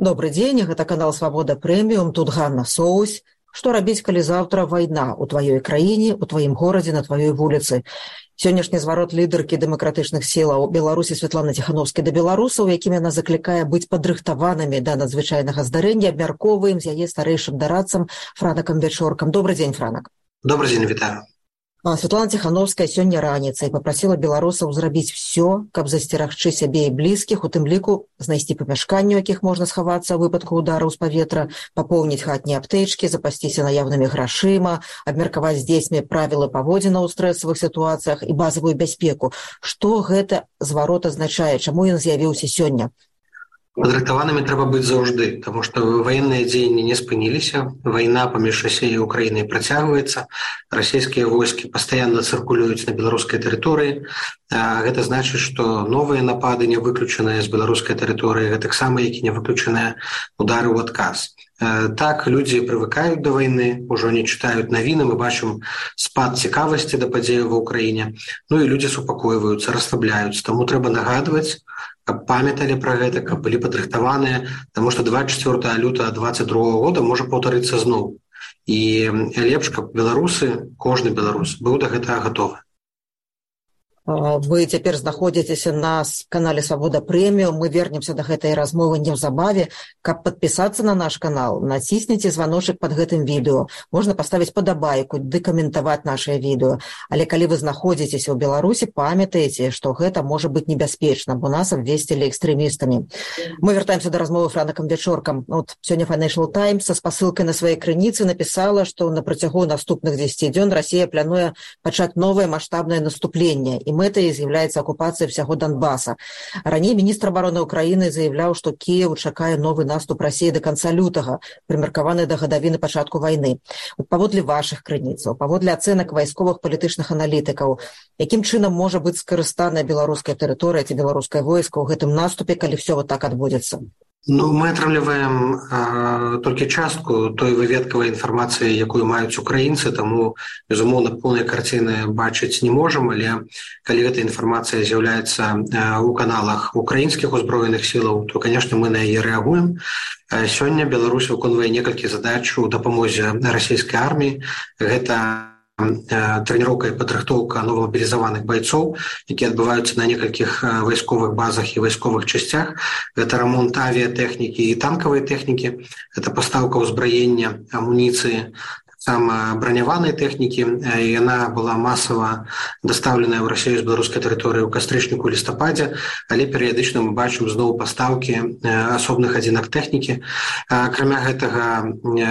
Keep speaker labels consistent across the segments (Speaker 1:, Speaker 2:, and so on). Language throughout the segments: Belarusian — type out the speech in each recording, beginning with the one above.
Speaker 1: Добрый дзень, гэта канал Свабода Прэміум, тут Ганна Соусь. Што рабіць, калі заўтра вайна ў тваёй краіне, у тваім горадзе, на тваёй вуліцы? Сённяшні зварот лідаркі дэмакратычных сілаў Беларусі Святланы Ціхановскай да беларусаў, якім яна заклікае быць падрыхтаванымі да надзвычайнага здарэння, абмяркоўваем з яе старэйшым дарадцам Франакам Вячоркам. Добрый дзень, Франак.
Speaker 2: Добрый дзень, вітаю.
Speaker 1: Святлана Ціхановская сёння раніцай папрасіла беларусаў зрабіць всё, каб засцерагчы сябе і блізкіх, у тым ліку знайсці памяшканні, у якіх можна схавацца ў выпадку удараў з паветра, папоўніць хатнія аптэчкі, запасціся наяўнымі грашыма, абмеркаваць з дзецьмі правілы паводзінаў у стрэсавых сітуацыях і базавую бяспеку. Што гэта зварот азначае? Чаму ён з'явіўся сёння?
Speaker 2: Падрыхтаванымі трэба быць заўжды, таму што ваенныя дзеянні не спыніліся, вайна паміж Расіяй і Украінай працягваецца, расійскія войскі пастаянна цыркулююць на беларускай тэрыторыі. Гэта значыць, што новыя напады не выключаныя з беларускай тэрыторыі, гэтаксама, які не выключаныя удары ў адказ. Так, людзі прывыкаюць да вайны, ужо не чытаюць навіны, мы бачым спад цікавасці да падзеяў ва ўкраіне, і людзі супакойваюцца, расслабляюцца, таму трэба нагадваць, каб памяталі пра гэта, каб былі падрыхтаваныя, таму што 24 лютага 2022 года можа паўтарыцца зноў. І лепш, каб беларусы, кожны беларус, быў да гэтага гатовы.
Speaker 1: Вы цяпер знаходзіцеся на канале Свабода Прэміум. Мы вернемся да гэтай размовы неўзабаве. Каб падпісацца на наш канал, націсніце званочак пад гэтым відэо. Можна паставіць падабайку, ды каментаваць нашае відэо. Але калі вы знаходзіцеся ў Беларусі, памятаеце, што гэта можа быць небяспечна, бо нас абвесцілі экстрэмістамі. Мы вяртаемся да размовы Франакам Вячоркам. Сёння Financial Times са спасылкай на сваёй крыніцы напісала, што на працягу наступных 10 дзён Расія плануе пачаць новае маштабнае наступленне, і мэтай з'яўляецца акупацыя ўсяго Донбаса. Раней міністр абароны Украіны заявляў, што Кіеў чакае новы наступ Расіі да канца лютага, прымеркаваны да гадавіны пачатку вайны. Паводле вашых крыніцаў, паводле ацэнак вайсковых палітычных аналітыкаў, якім чынам можа быць скарыстаная беларуская тэрыторыя ці беларускае войска ў гэтым наступе, калі ўсё так адбудзецца?
Speaker 2: Мы атрымліваем толькі частку той выведкавай інфармацыі, якую маюць украінцы, таму, безумоўна, поўнай карціны бачыць не можам, але калі гэта інфармацыя з'яўляецца ў каналах украінскіх узброеных сілаў, то, канешне, мы на яе рэагуем. Сёння Беларусь выконвае некалькі задач у дапамозе расійскай арміі. Гэта трэніроўка і падрыхтоўка новамабілізаваных байцоў, якія адбываюцца на некалькіх вайсковых базах і вайсковых часцях. Гэта рамонт авіятэхнікі і танкавай тэхнікі, гэта пастаўка ўзбраення, амуніцыі, сама браняванай тэхнікі. Яна была масава дастаўленая ў Расію з беларускай тэрыторыі ў кастрычніку, лістападзе, але перыядычна мы бачым зноў пастаўкі асобных адзінак тэхнікі. Акрамя гэтага,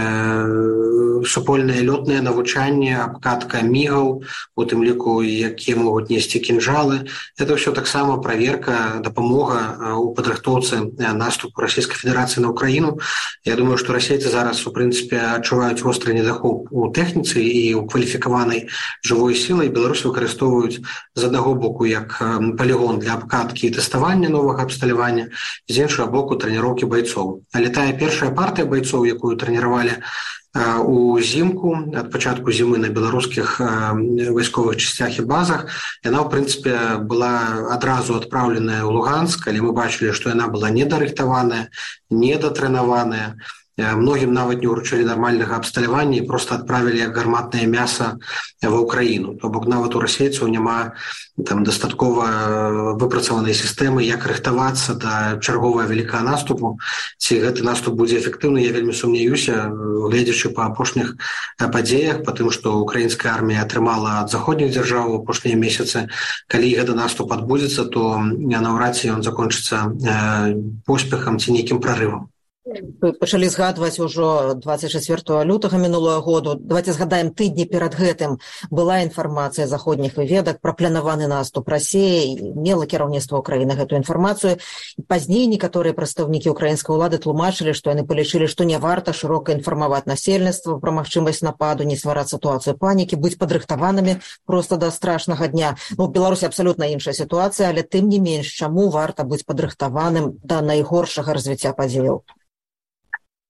Speaker 2: супольнае лётнае навучанне, абкатка мігаў, у тым ліку, якія могуць несці кінжалы. Гэта ўсё таксама праверка, дапамога ў падрыхтоўцы наступу Расійскай Федэрацыі на Украіну. Я думаю, што расейцы зараз, у прынцыпе, адчуваюць востры недахоп у тэхніцы і ў кваліфікаванай жывой сілай. Беларусы выкарыстоўваюць з аднаго боку як палігон для абкаткі і тэставання новага абсталявання, з іншага боку трэніроўкі байцоў. Але тая першая партыя байцоў, якую трэніравалі узімку, ад пачатку зімы на беларускіх вайсковых часцях і базах, яна, ў прынцыпе, была адразу адпраўленая ў Луганск, але мы бачылі, што яна была недарыхтаваная, недатрэнаваная. Многім нават не ўручылі нармальнага абсталявання і проста адправілі як гарматнае мяса ва ўкраіну. То бок нават у расейцаў няма дастаткова выпрацаванай сістэмы, як рыхтавацца да чарговага вялікага наступу. Ці гэты наступ будзе эфектыўны, я вельмі сумняюся, гледзячы па апошніх падзеях, па тым, што украінская армія атрымала ад заходніх дзяржаў у апошнія месяцы. Калі гэты наступ адбудзецца, то наўрад ці ён закончыцца поспехам ці нейкім прарывам.
Speaker 1: Пачалі згадваць ужо 24 лютага мінулого году. Давайте згадаем, тыдні перад гэтым была інфармацыя заходніх выведак пра планаваны наступ Расіі, мела кіраўніцтва Украіны гэтую інфармацыю. Пазней некаторыя прадстаўнікі украінскай улады тлумачылі, што яны палічылі, што не варта шырока інфармаваць насельніцтва пра магчымасць нападу, не ствараць сітуацыю панікі, быць падрыхтаванымі проста да страшнага дня. У Беларусі абсалютна іншая сітуацыя, але тым не менш, чаму варта быць падрыхтаваным да найгоршага развіцця падзеяў?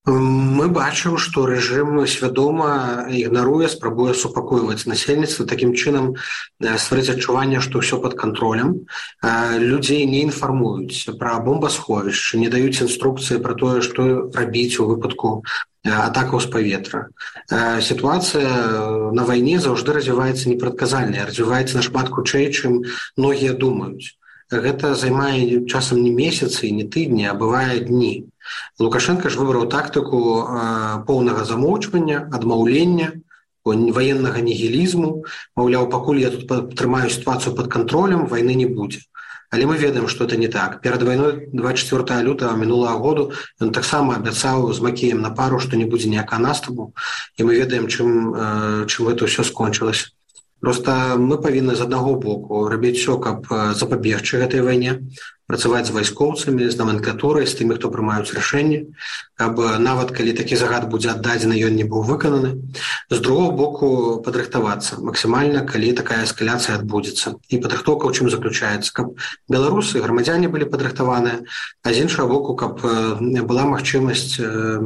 Speaker 2: Мы бачым, што рэжым свядома ігнаруе, спрабуе супакойваць насельніцтва, такім чынам стварыць адчуванне, што ўсё пад кантролем. Людзей не інфармуюць пра бомбасховішчы, не даюць інструкцыі пра тое, што рабіць у выпадку атакаў з паветра. Сітуацыя на вайне заўжды развіваецца непрадказальна, развіваецца нашмат хутчэй, чым многія думаюць. Гэта займае часам не месяцы, не тыдні, а бывае дні. Лукашенко ж выбраў тактыку поўнага замоўчвання, адмаўлення, ваеннага нігілізму. Маўляў, пакуль я тут трымаю сітуацыю пад кантролем, вайны не будзе. Але мы ведаем, што это не так. Перад вайной 24 лютага мінулага году ён таксама абяцаў з Макеем на пару, што не будзе ніякага наступу. І мы ведаем, чым гэта ўсё скончылася. Просто мы павінны з аднаго боку рабіць усё, каб запабегчы гэтай вайне, працаваць з вайскоўцамі, з наменклатурай, з тымі, хто прымаюць рашэнні, каб нават калі такі загад будзе аддадзены, ён не быў выкананы. З другого боку падрыхтавацца максімальна, калі такая эскаляцыя адбудзецца. І падрыхтоўка ў чым заключаецца, каб беларусы, грамадзяне былі падрыхтаваныя, а з іншага боку, каб была магчымасць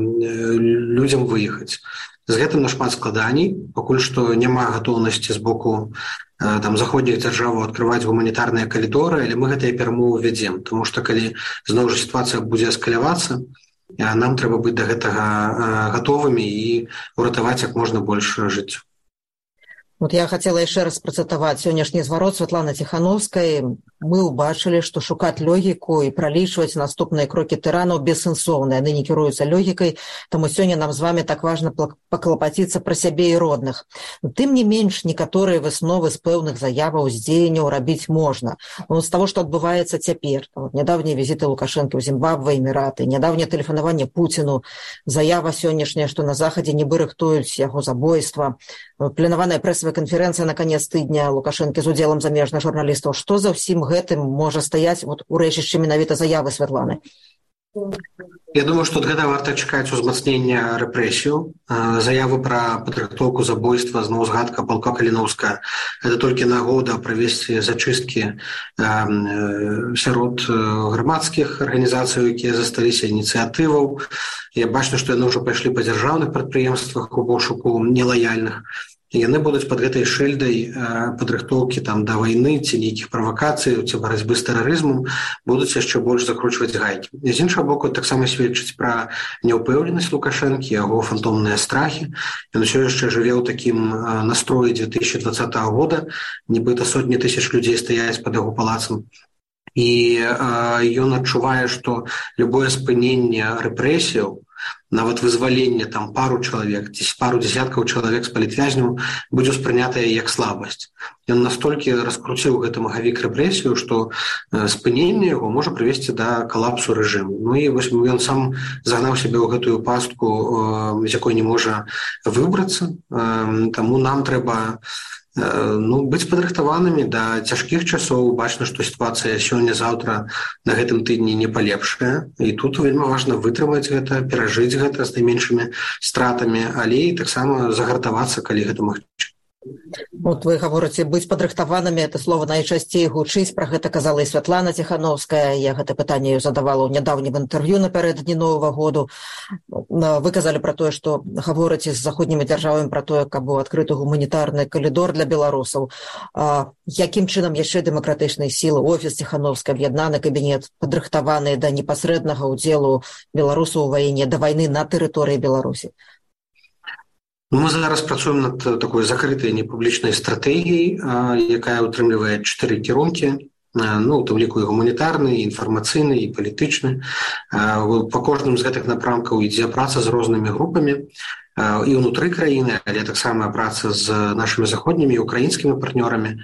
Speaker 2: людзям выехаць. З гэтым нашмат складаней, пакуль што няма гатоўнасці з боку заходніх дзяржаваў адкрываць гуманітарныя калідоры, але мы гэтыя перамовы вядзем, тому што калі зноў жа сітуацыя будзе эскалявацца, нам трэба быць да гэтага гатовымі і ўратаваць як можна больш жыццё.
Speaker 1: Вот я хотела еще раз процитовать сённяшні зварот Святланы Ціхановскай. Мы убачылі, што шукаць логіку і пралічваць наступныя крокі тыранаў бессэнсоўна. Яны не кіруюцца логікай, таму сёння нам з вами так важна паклапаціцца пра сябе і родных. Тым не менш, некаторыя высновы з пэўных заяваў, з дзеянняў рабіць можна. З таго, што адбываецца цяпер. Нядаўнія візіты Лукашэнкі ў Зімбабве, Эміраты, нядаўняе тэлефанаванне Пуціну, заява сённяшняя, што на Захадзе нібы рыхтуюць яго забойства, планаваная прэсавая канферэнцыя на канец тыдня Лукашэнкі з удзелам замежных журналістаў. Што за ўсім гэтым можа стаяць у рэчышчы менавіта заявы Святланы?
Speaker 2: Я думаю, што ад гэта варта чакаць узмацнення рэпрэсіяў. Заявы пра падрыхтоўку забойства, зноў згадка палка Каліноўскага. Гэта толькі нагода правесці зачысткі сярод грамадскіх арганізацый, якія засталіся, ініцыятываў. Я бачу, што яны ўжо пайшлі па дзяржаўных прадпрыемствах у пошуку нелаяльных. Яны будуць пад гэтай шыльдай падрыхтоўкі да вайны ці нейкіх правакацый, ці барацьбы з тэрарызмам будуць яшчэ больш закручваць гайкі. І з іншага боку, таксама сведчыць пра няўпэўненасць Лукашэнкі, яго фантомныя страхі. Ён усё яшчэ жыве ў такім настроі 2020 года, нібыта сотні тысяч людзей стаяць пад яго палацам. І ён адчувае, што любое спыненне рэпрэсіяў, нават вызваленне пару чалавек, пару дзесяткаў чалавек з палітвязняў будзе ўспрынятае як слабасць. Ён настолькі раскруціў гэты магавік рэпрэсію, што спыненне яго можа прывесці да калапсу рэжыму. Ну і вось ён сам загнаў сябе ў гэтую пастку, з якой не можа выбрацца. Таму нам трэба быць падрыхтаванымі да цяжкіх часоў. Бачна, што сітуацыя сёння-заўтра на гэтым тыдні не палепшая. І тут вельмі важна вытрымаць гэта, перажыць гэта з найменшымі стратамі, але і таксама загартавацца, калі гэта магчыма.
Speaker 1: Вот вы гаворыце быць падрыхтаванымі, это слово найчасцей гучыць, пра гэта казала і Святлана Ціхановская. Я гэта пытанне задавала ў нядаўнім інтэрв'ю напярэдадні Новага году. Вы казалі пра тое, што гаворыце з заходнімі дзяржавамі пра тое, каб быў адкрыты гуманітарны калідор для беларусаў. Якім чынам яшчэ дэмакратычныя сілы, офіс Ціхановскай, аб'яднаны кабінет падрыхтаваны да непасрэднага ўдзелу беларусаў у вайне, да вайны на тэрыторыі Беларусі?
Speaker 2: Мы зараз працуем над такой закрытай непублічнай стратэгіяй, якая ўтрымлівае 4 кірункі, у тым ліку і гуманітарны, і інфармацыйны, і палітычны. Па кожным з гэтых напрамкаў ідзе праца з рознымі групамі і ўнутры краіны, але таксама праца з нашымі заходнімі і украінскімі партнёрамі.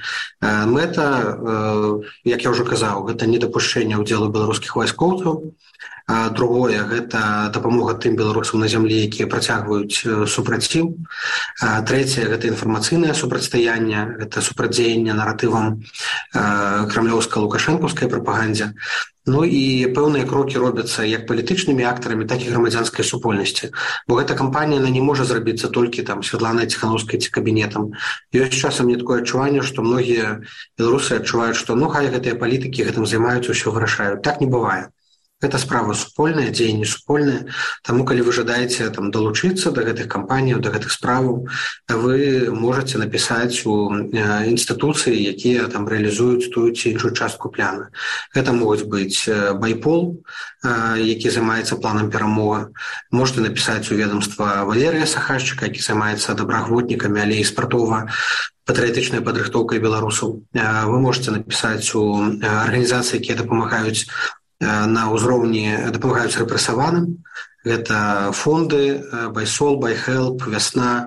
Speaker 2: Мэта, як я ўжо казаў, гэта недапушчэнне ўдзелу беларускіх вайскоўцаў. Другое, гэта дапамога тым беларусам на зямлі, якія працягваюць супраціў. Трэцяе, гэта інфармацыйнае супрацьстаянне, гэта супрацьдзеянне наратывам крамлёўска-лукашэнкаўскай прапагандзе. Ну і пэўныя крокі робяцца як палітычнымі актарамі, так і грамадзянскай супольнасці. Бо гэта кампанія не можа зрабіцца толькі Святланай Ціхановскай ці кабінетам. Ёсць часам мне такое адчуванне, што многія беларусы адчуваюць, што хай гэтыя палітыкі гэтым займаюцца, ўсё вырашаюць. Так не бывае. Гэта справа супольная, дзеянні супольныя. Таму, калі вы жадаеце далучыцца да гэтых кампаніяў, да гэтых справаў, вы можаце напісаць у інстытуцыі, якія рэалізуюць тую ці іншую частку пляна. Гэта могуць быць Байпол, які займаецца планам перамога. Можете напісаць у ведомства Валерыя Сахашчыка, які займаецца добраахвотнікамі, але і патрыятычнай падрыхтоўкай беларусаў. Вы можете напісаць у арганізацыі, якія дапамагаюць на ўзроўні, дапамагаюць рэпрэсаваным. Гэта фонды Байсол, Байхелп, Вясна,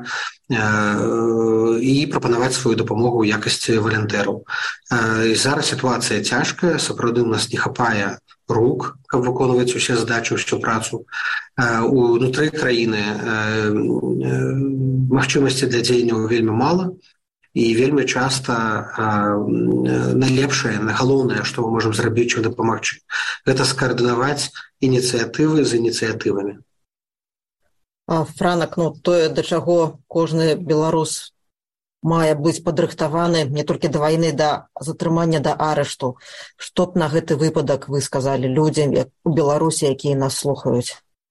Speaker 2: і прапанаваць сваю дапамогу ў якасці валантэраў. Зараз сітуацыя цяжкая, сапраўды ў нас не хапае рук, каб выконваць усе задачы, усю працу. Унутры краіны магчымасці для дзеянняў вельмі мала, і вельмі часта найлепшае, галоўнае, што мы можам зрабіць, чым дапамагчы, гэта скаардынаваць ініцыятывы з ініцыятывамі.
Speaker 1: Франак, тое, да чаго кожны беларус мае быць падрыхтаваны не толькі да вайны, да затрымання, да арышту. Што б на гэты выпадак вы сказалі людзям у Беларусі, якія нас слухаюць?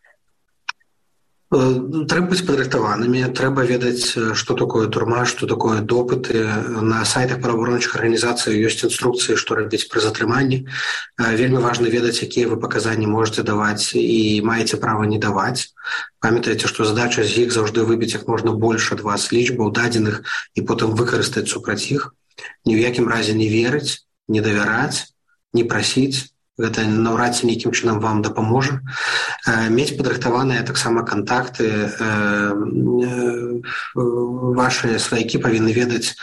Speaker 2: Трэба быць падрыхтаванымі, трэба ведаць, што такое турма, што такое допыты. На сайтах праваабарончых арганізацый ёсць інструкцыі, што рабіць пры затрыманні. Вельмі важна ведаць, якія вы паказанні можаце даваць і маеце права не даваць. Памятаеце, што задача з іх заўжды выбіць як можна больш ад вас лічбаў, дадзеных і потым выкарыстаць супраць іх. Ні ў якім разе не верыць, не давяраць, не прасіць. Гэта наўрад ці нейкім чынам вам дапаможа. Мець падрыхтаваныя таксама кантакты. Вашы сваякі павінны ведаць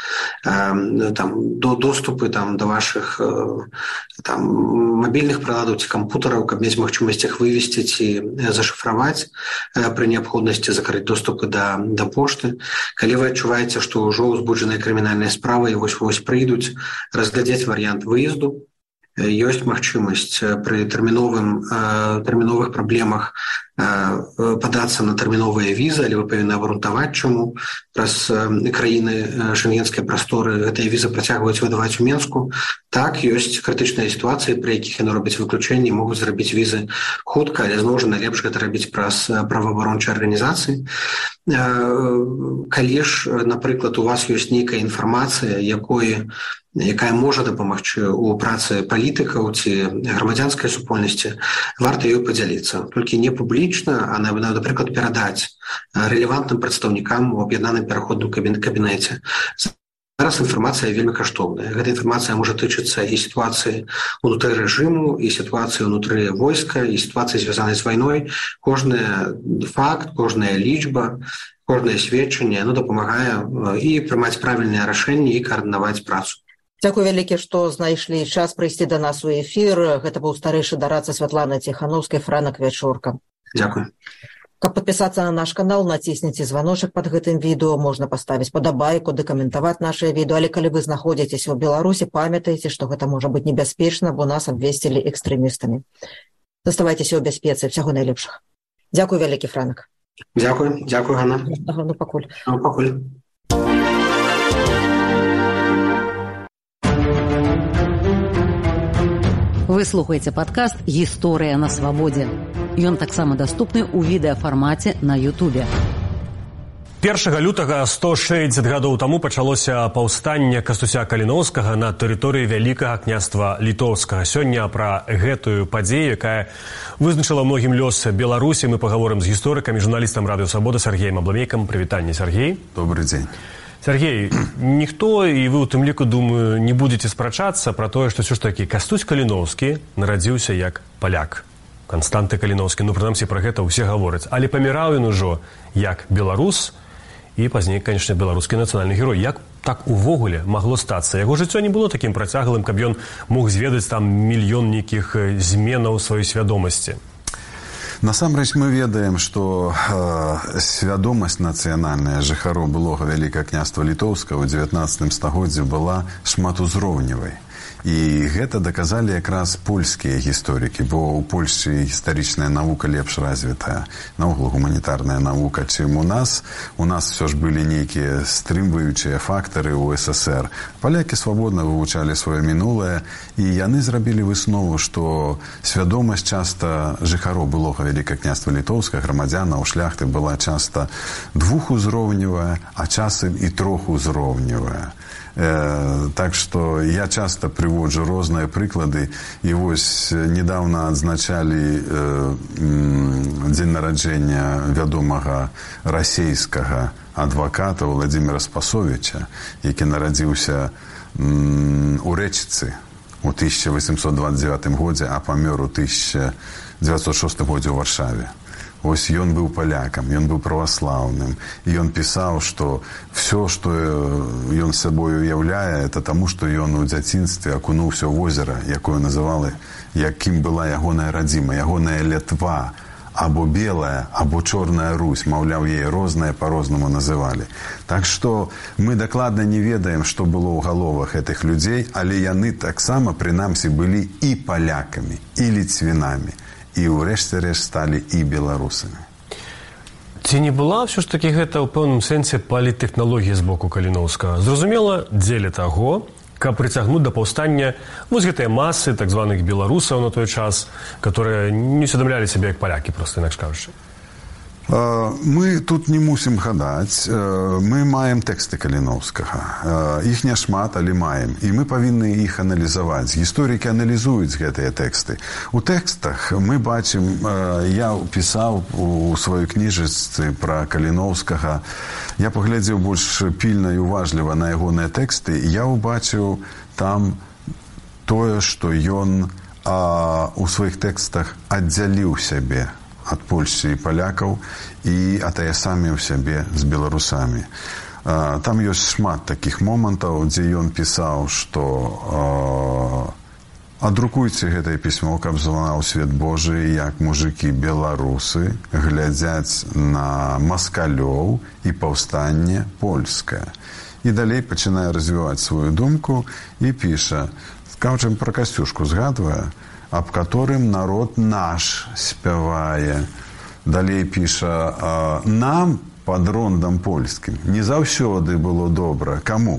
Speaker 2: доступы да вашых мабільных прыладаў ці кампутараў, каб мець магчымасць іх вывесці ці зашыфраваць, пры неабходнасці закрыць доступы да пошты. Калі вы адчуваеце, што ўжо ўзбуджаныя крымінальныя справы і вось прыйдуць, разглядзець варыянт выезду. Ёсць магчымасць пры тэрміновых праблемах падацца на тэрміновыя візы, але вы павінны абгрунтаваць, чаму. Праз краіны шэнгенскай прасторы гэтыя візы працягваюць выдаваць у Менску. Так, ёсць крытычныя сітуацыі, пры якіх яны робяць выключэнні, могуць зрабіць візы хутка, але зноў жа найлепш гэта рабіць праз праваабарончыя арганізацыі. Калі ж, напрыклад, у вас ёсць нейкая інфармацыя, якая можа дапамагчы ў працы палітыкаў ці грамадзянскай супольнасці, варта ёй падзяліцца. Толькі не публічна, а, напрыклад, перадаць рэлевантным прадстаўнікам у аб'яднаным пераходным кабінеце. Зараз інфармацыя вельмі каштоўная. Гэта інфармацыя можа тычыцца і сітуацыі ўнутры рэжыму, і сітуацыі ўнутры войска, і сітуацыі, звязанай з вайной. Кожны факт, кожная лічба, кожнае сведчанне дапамагае і прымаць правільныя рашэнні і каардынаваць працу.
Speaker 1: Дзякуй вялікі, што знайшлі час прыйсці да нас у эфір. Гэта быў старэйшы дарадца Святланы Ціхановскай, Франак Вячорка.
Speaker 2: Дзякуй.
Speaker 1: Каб падпісацца на наш канал, націсніце званочак пад гэтым відэо, можна паставіць падабайку, дэкаментаваць нашае відэо, але калі вы знаходзіцеся ў Беларусі, памятайце, што гэта можа быць небяспечна, бо нас абвесцілі экстрэмістамі. Заставайцеся ў бяспецы, ўсяго найлепшага. Дзякуй вялікі, Франак.
Speaker 2: Дзякуй, Ганна.
Speaker 1: Пакуль.
Speaker 2: Пакуль.
Speaker 3: Вы слухаеце падкаст «Гісторыя на свабодзе». Ён таксама даступны ў відэафармаце на Ютубе.
Speaker 4: 1 лютага 160 гадоў таму пачалося паўстанне Кастуся Каліноўскага на тэрыторыі Вялікага княства Літоўскага. Сёння пра гэтую падзею, якая вызначыла многім лёс Беларусі, мы пагаворым з гісторыкам і журналістам Радыё Свабода Сергеем Абламейкам. Прывітанне, Сергей.
Speaker 5: Добрый дзень.
Speaker 4: Сергей, ніхто, і вы у тым ліку, думаю, не будзеце спрачацца пра тое, што ўсё ж такі Кастусь Каліноўскі нарадзіўся як паляк. Канстанты Каліноўскі, прынамсі, пра гэта ўсе гавораць. Але паміраў ён ужо як беларус і пазней, канечне, беларускі нацыянальны герой. Як так увогуле магло стацца? Яго жыццё не было такім працяглым, каб ён мог зведаць там мільён нейкіх зменаў сваёй свядомасці.
Speaker 5: Насамрэч мы ведаем, што свядомасць нацыянальная жыхароў былога Вялікага княства Літоўскага ў 19 стагоддзі была шматузроўневай. І гэта даказалі якраз польскія гісторыкі, бо ў Польшчы гістарычная навука лепш развітая, наогул гуманітарная навука, чым у нас. У нас все ж былі нейкія стрымваючыя фактары ў СССР. Палякі свабодна вывучалі сваё мінулае, і яны зрабілі выснову, што свядомасць часта жыхароў былога Вялікага княства Літоўскага, грамадзянаў, шляхты была часта двухузроўневая, а часам і трохузроўневая. Так што я часта прыводжу розныя прыклады, і вось недавно адзначалі дзень нараджэння вядомага расейскага адваката Владзіміра Спасовіча, які нарадзіўся у Рэчыцы ў 1829 годзе, а памёр у 1906 годзе ў Варшаве. Вось ён быў палякам, ён быў праваслаўным, і ён пісаў, што все, што ён сабой уяўляе, это таму, што ён у дзяцінстве акунуўся ў возера, якое называли, якім была ягоная радзіма, ягоная Лятва, або белая, або чорная Русь, маўляў, яе рознае па-рознаму называлі. Так што мы дакладна не ведаем, што было ў галовах гэтых людзей, але яны таксама, прынамсі, былі і палякамі, і ліцвінамі. І ўрэшце рэшт сталі і беларусамі.
Speaker 4: Ці не была ўсё ж такі гэта ў пэўным сэнсе паліттэхналогія з боку Каліноўскага? Зразумела, дзеля таго, каб прыцягнуць да паўстання вось гэтыя масы так званых беларусаў на той час, которые не усведамлялі сябе як палякі, проста інакш кажучы.
Speaker 5: Мы тут не мусім гадаць, мы маем тэксты Каліноўскага. Іх няшмат, але маем. І мы павінны іх аналізаваць. Гісторыкі аналізуюць гэтыя тэксты. У тэкстах мы бачым, я пісаў у сваёй кніжачцы пра Каліноўскага, я паглядзеў больш пільна і уважліва на ягоныя тэксты, і я ўбачыў там тое, што ён у сваіх тэкстах аддзяліў сябе ад Польшчы і палякаў і атаясаміў сябе з беларусамі. Там ёсць шмат такіх момантаў, дзе ён пісаў, што адрукуйце гэтае пісьмо, каб званаў свет Божы, як мужыкі беларусы глядзяць на маскалёў і паўстанне польскае. І далей пачынае развіваць сваю думку і піша, скажем, пра Касцюшку згадвае, аб которым народ наш спявае. Далей піша, нам пад рондам польскім не заўсёды было добра. Каму?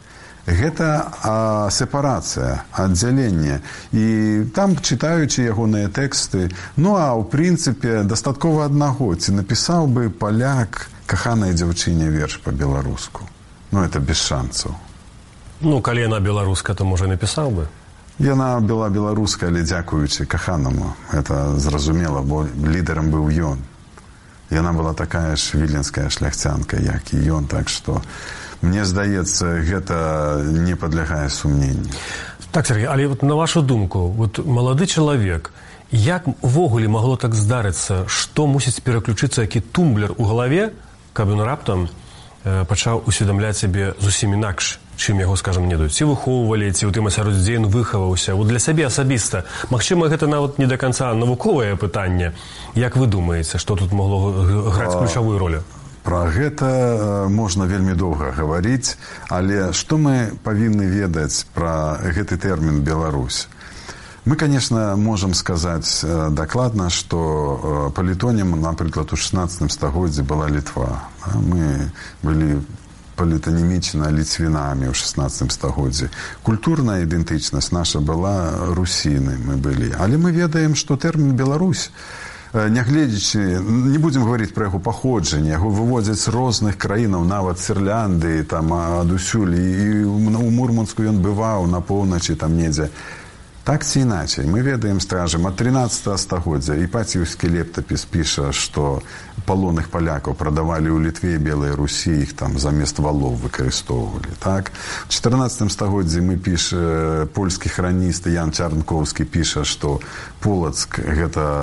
Speaker 5: Гэта сепарацыя, аддзяленне. І там, чытаючы ягоныя тэксты, ну а ў прынцыпе дастаткова аднаго, ці напісаў бы паляк каханай дзяўчыне верш па-беларуску. Ну, это без шансаў.
Speaker 4: Ну, калі яна беларуска, то, можа, напісаў бы.
Speaker 5: Яна была беларуская, але дзякуючы каханаму. Это зразумела, бо лідарам быў ён. Яна была такая ж віленская шляхцянка, як і ён. Так што, мне здаецца, гэта не падлягае сумненню.
Speaker 4: Так, Сергей, але вот на вашу думку, вот малады чалавек, як увогуле магло так здарыцца, што мусіць пераключыцца які тумблер у галаве, каб ён раптам пачаў усведамляць сябе зусім інакш, чым яго, скажам, не даюць. Ці выхоўвалі, ці ў тым асяроддзі, дзе ён выхаваўся. Вот для сябе асабіста. Магчыма, гэта нават не да канца навуковае пытанне. Як вы думаеце, што тут магло граць ключавую ролю?
Speaker 5: Пра гэта можна вельмі доўга гаварыць, але што мы павінны ведаць пра гэты тэрмін «Беларусь»? Мы, конечно, можам сказаць дакладна, што палітонім, напрыклад, у 16 стагоддзі была Літва. Мы былі палітанімічна ліцвінамі ў 16 стагоддзі. Культурная ідэнтычнасць наша была русіны, мы былі. Але мы ведаем, што тэрмін «Беларусь», нягледзячы, не будзем гаварыць пра яго паходжанне, яго выводзяць з розных краінаў, нават з Ірландыі, там адусюль, і ў Мурманску ён бываў, на поўначы, там недзе. Так ці іначай, мы ведаем, скажем, ад 13 стагоддзя Іпатіўскі летапіс піша, што палонных палякаў прадавалі ў Літве і Белай Русі, іх там замест валоў выкарыстоўвалі. Так? У 14 стагоддзі мы піша, польскі храніст Ян Чарнкоўскі піша, што Полацк –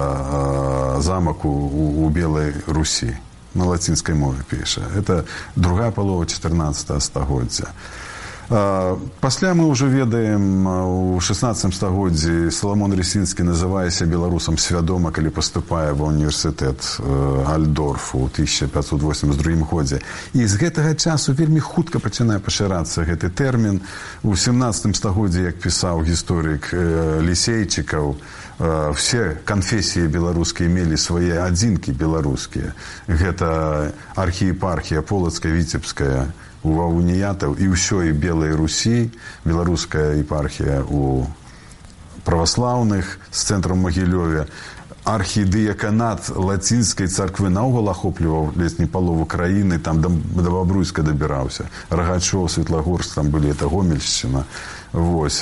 Speaker 5: гэта замак у Белай Русі. На лацінскай мове піша. Это другая палова 14 стагоддзя. Пасля мы ўжо ведаем, у 16 стагоддзі Саламон Рысінскі называецца беларусам свядома, калі паступае ва універсітэт Альдорфу ў 1582 годзе. І з гэтага часу вельмі хутка пачынае пашырацца гэты тэрмін. У 17 стагоддзі, як пісаў гісторык Лісейчыкаў, все канфесіі беларускія мелі свае адзінкі беларускія. Гэта архіепархія Полацкая, Віцебская, у ваўніятаў і ўсё, і Белай Русі, беларуская епархія у праваслаўных з цэнтрам Магілёве, архідыяканат лацінскай царквы наогул ахопліваў ледзь не палову краіны, там да Бабруйска дабіраўся. Рагачоў, Светлагорск, там былі, это Гомельшчына. Вось.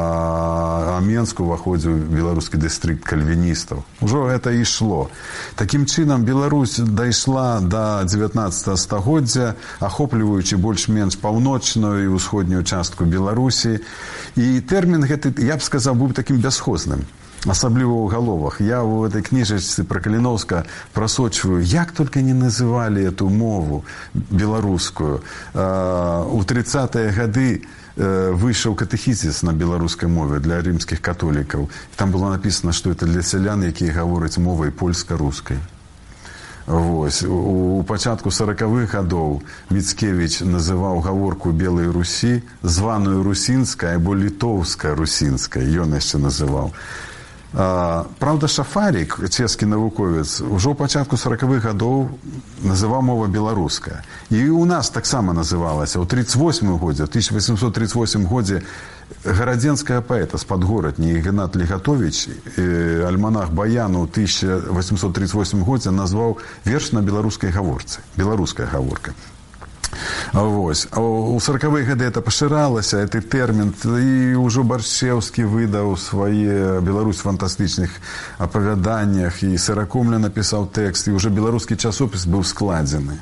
Speaker 5: А Менск уваходзіў беларускі дыстрыкт кальвіністаў. Ужо гэта ішло. Такім чынам, Беларусь дайшла да 19 стагоддзя, ахопліваючы больш-менш паўночную і ўсходнюю частку Беларусі. І тэрмін гэты, я б сказаў, быў такім бясхозным. Асабліва ў галовах. Я ў этой кніжачцы пра Каліноўска прасочваю, як толькі не называлі эту мову беларускую. У 30-е гады выйшаў катэхізіс на беларускай мове для рымскіх католікаў. Там было написано, што это для сялян, якія гавораць мовай польска-рускай. Вось. У пачатку 40-х гадоў Міцкевіч называў гаворку Белай Русі званую русінскай або літоўска-русінскай. Ён яшчэ называў. Праўда, Шафарик, чэшскі навуковец, ужо ў пачатку 40-х гадоў называў мова беларуская. І ў нас таксама называлася. У 38 годзе, 1838 годзе гарадзенская паэта з Падгорадні Ігнат Легатовіч, альманах Баяну ў 1838 годзе назваў верш на беларускай гаворцы. Беларуская гаворка. Вось. А у 40-е гады это пашыралася, гэты тэрмін, і ўжо Баршчеўскі выдаў свае Беларусь фантастычных апавяданнях, і Сыракомля напісаў тэкст, і ўжо беларускі часопіс быў складзены.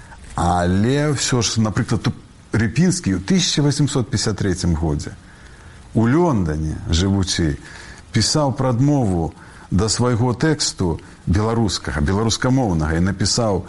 Speaker 5: Але ўсё ж, напрыклад, Рыпінскі ў 1853 годзе у Лондане, жывучы, пісаў прадмову да свайго тэксту беларускага, беларускамоўнага, і напісаў: